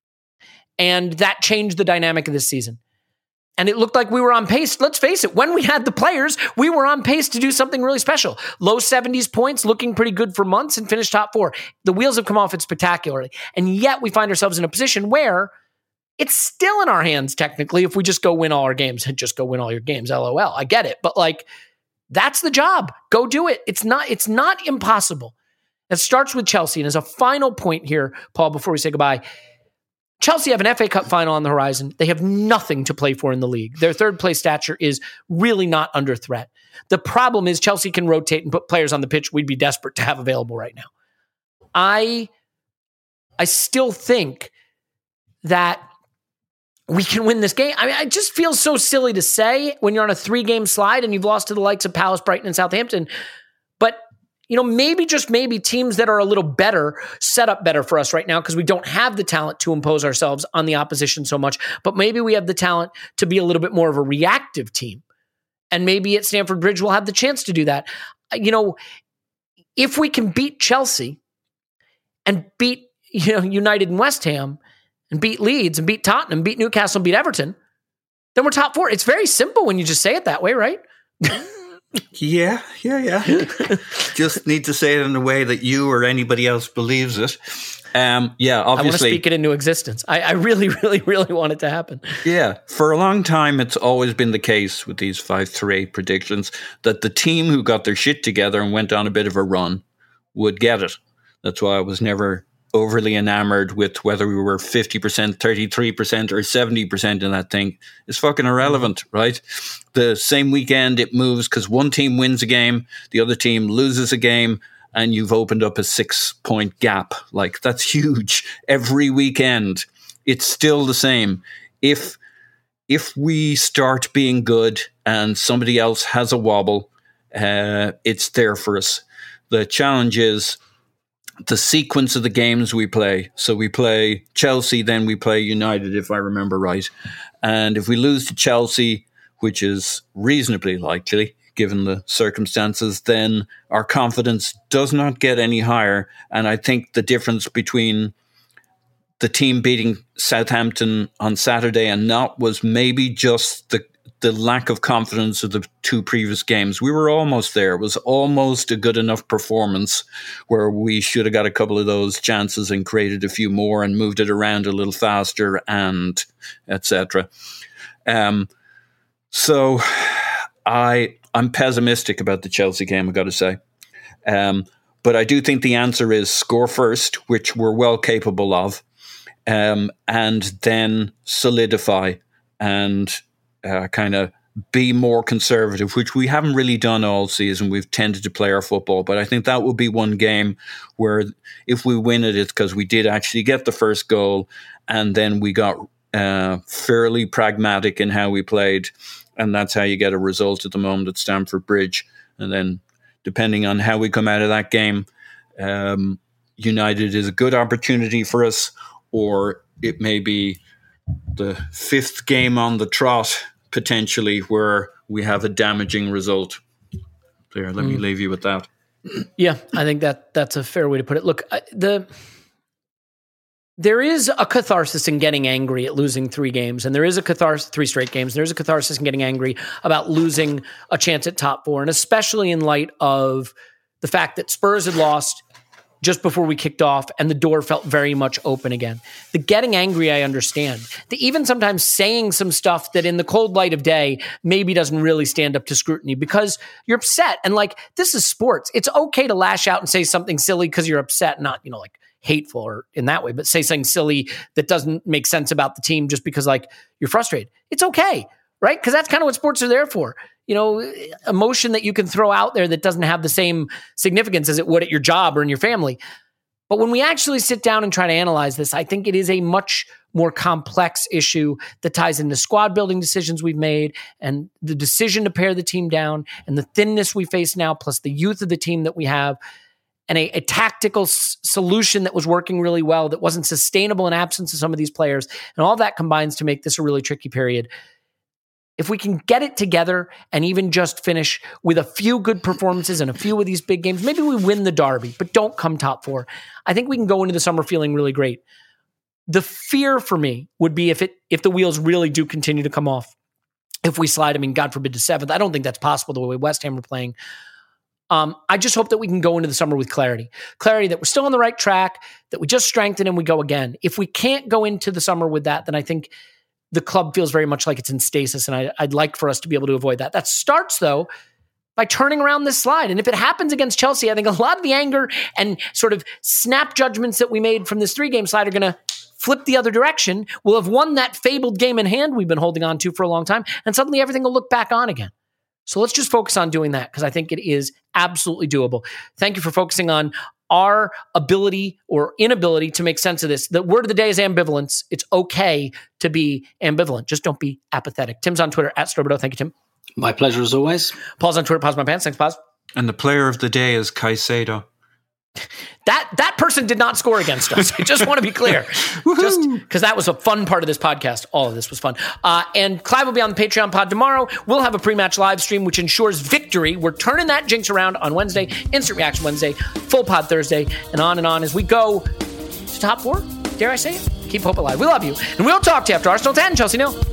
And that changed the dynamic of this season. And it looked like we were on pace. Let's face it, when we had the players, we were on pace to do something really special. Low seventies points, looking pretty good for months, and finished top four. The wheels have come off it spectacularly. And yet we find ourselves in a position where it's still in our hands, technically, if we just go win all our games and just go win all your games. L O L. I get it. But like, that's the job. Go do it. It's not, it's not impossible. It starts with Chelsea. And as a final point here, Paul, before we say goodbye, Chelsea have an F A Cup final on the horizon. They have nothing to play for in the league. Their third place stature is really not under threat. The problem is Chelsea can rotate and put players on the pitch we'd be desperate to have available right now. I, I still think that we can win this game. I mean, it just feels so silly to say when you're on a three-game slide and you've lost to the likes of Palace, Brighton, and Southampton. But, you know, maybe, just maybe, teams that are a little better set up better for us right now because we don't have the talent to impose ourselves on the opposition so much. But maybe we have the talent to be a little bit more of a reactive team. And maybe at Stamford Bridge we'll have the chance to do that. You know, if we can beat Chelsea and beat, you know, United and West Ham, and beat Leeds and beat Tottenham, beat Newcastle, and beat Everton, then we're top four. It's very simple when you just say it that way, right? Yeah, yeah, yeah. Just need to say it in a way that you or anybody else believes it. Um, yeah, obviously. I want to speak it into existence. I, I really, really, really want it to happen. Yeah, for a long time, it's always been the case with these five three predictions that the team who got their shit together and went on a bit of a run would get it. That's why I was never overly enamored with whether we were fifty percent, thirty-three percent, or seventy percent in that thing. It's fucking irrelevant, right? The same weekend it moves because one team wins a game, the other team loses a game, and you've opened up a six-point gap. Like, that's huge. Every weekend, it's still the same. If if we start being good and somebody else has a wobble, uh, it's there for us. The challenge is the sequence of the games we play. So we play Chelsea, then we play United, if I remember right. And if we lose to Chelsea, which is reasonably likely, given the circumstances, then our confidence does not get any higher. And I think the difference between the team beating Southampton on Saturday and not was maybe just the the lack of confidence of the two previous games. We were almost there. It was almost a good enough performance where we should have got a couple of those chances and created a few more and moved it around a little faster and et cetera. Um, so I, I'm pessimistic about the Chelsea game, I've got to say. Um, but I do think the answer is score first, which we're well capable of, um, and then solidify and Uh, kind of be more conservative, which we haven't really done all season. We've tended to play our football, but I think that will be one game where if we win it, it's because we did actually get the first goal and then we got uh, fairly pragmatic in how we played, and that's how you get a result at the moment at Stamford Bridge. And then depending on how we come out of that game, um, United is a good opportunity for us, or it may be the fifth game on the trot, potentially, where we have a damaging result. There, let mm. me leave you with that. Yeah, I think that that's a fair way to put it. Look, I, the there is a catharsis in getting angry at losing three games, and there is a catharsis, three straight games. There is a catharsis in getting angry about losing a chance at top four, and especially in light of the fact that Spurs had lost just before we kicked off, and the door felt very much open again. The getting angry, I understand. The even sometimes saying some stuff that in the cold light of day maybe doesn't really stand up to scrutiny because you're upset. And like, this is sports. It's okay to lash out and say something silly because you're upset, not, you know, like hateful or in that way, but say something silly that doesn't make sense about the team just because like you're frustrated. It's okay, right? Because that's kind of what sports are there for. You know, emotion that you can throw out there that doesn't have the same significance as it would at your job or in your family. But when we actually sit down and try to analyze this, I think it is a much more complex issue that ties into squad building decisions we've made and the decision to pare the team down and the thinness we face now, plus the youth of the team that we have, and a, a tactical s- solution that was working really well, that wasn't sustainable in absence of some of these players. And all that combines to make this a really tricky period. If we can get it together and even just finish with a few good performances and a few of these big games, maybe we win the derby, but don't come top four. I think we can go into the summer feeling really great. The fear for me would be if it if the wheels really do continue to come off, if we slide, I mean, God forbid, to seventh. I don't think that's possible the way West Ham are playing. Um, I just hope that we can go into the summer with clarity. Clarity that we're still on the right track, that we just strengthen and we go again. If we can't go into the summer with that, then I think the club feels very much like it's in stasis, and I, I'd like for us to be able to avoid that. That starts, though, by turning around this slide. And if it happens against Chelsea, I think a lot of the anger and sort of snap judgments that we made from this three-game slide are going to flip the other direction. We'll have won that fabled game in hand we've been holding on to for a long time, and suddenly everything will look back on again. So let's just focus on doing that because I think it is absolutely doable. Thank you for focusing on our ability or inability to make sense of this. The word of the day is ambivalence. It's okay to be ambivalent. Just don't be apathetic. Tim's on Twitter, at Storberto. Thank you, Tim. My pleasure as always. Paul's on Twitter, Pause My Pants. Thanks, Pause. And the player of the day is Caicedo. That that person did not score against us. I just want to be clear. Just because that was a fun part of this podcast. All of this was fun. Uh, and Clive will be on the Patreon pod tomorrow. We'll have a pre-match live stream, which ensures victory. We're turning that jinx around on Wednesday. Instant Reaction Wednesday. Full pod Thursday. And on and on as we go to top four. Dare I say it? Keep hope alive. We love you. And we'll talk to you after Arsenal ten, Chelsea nil.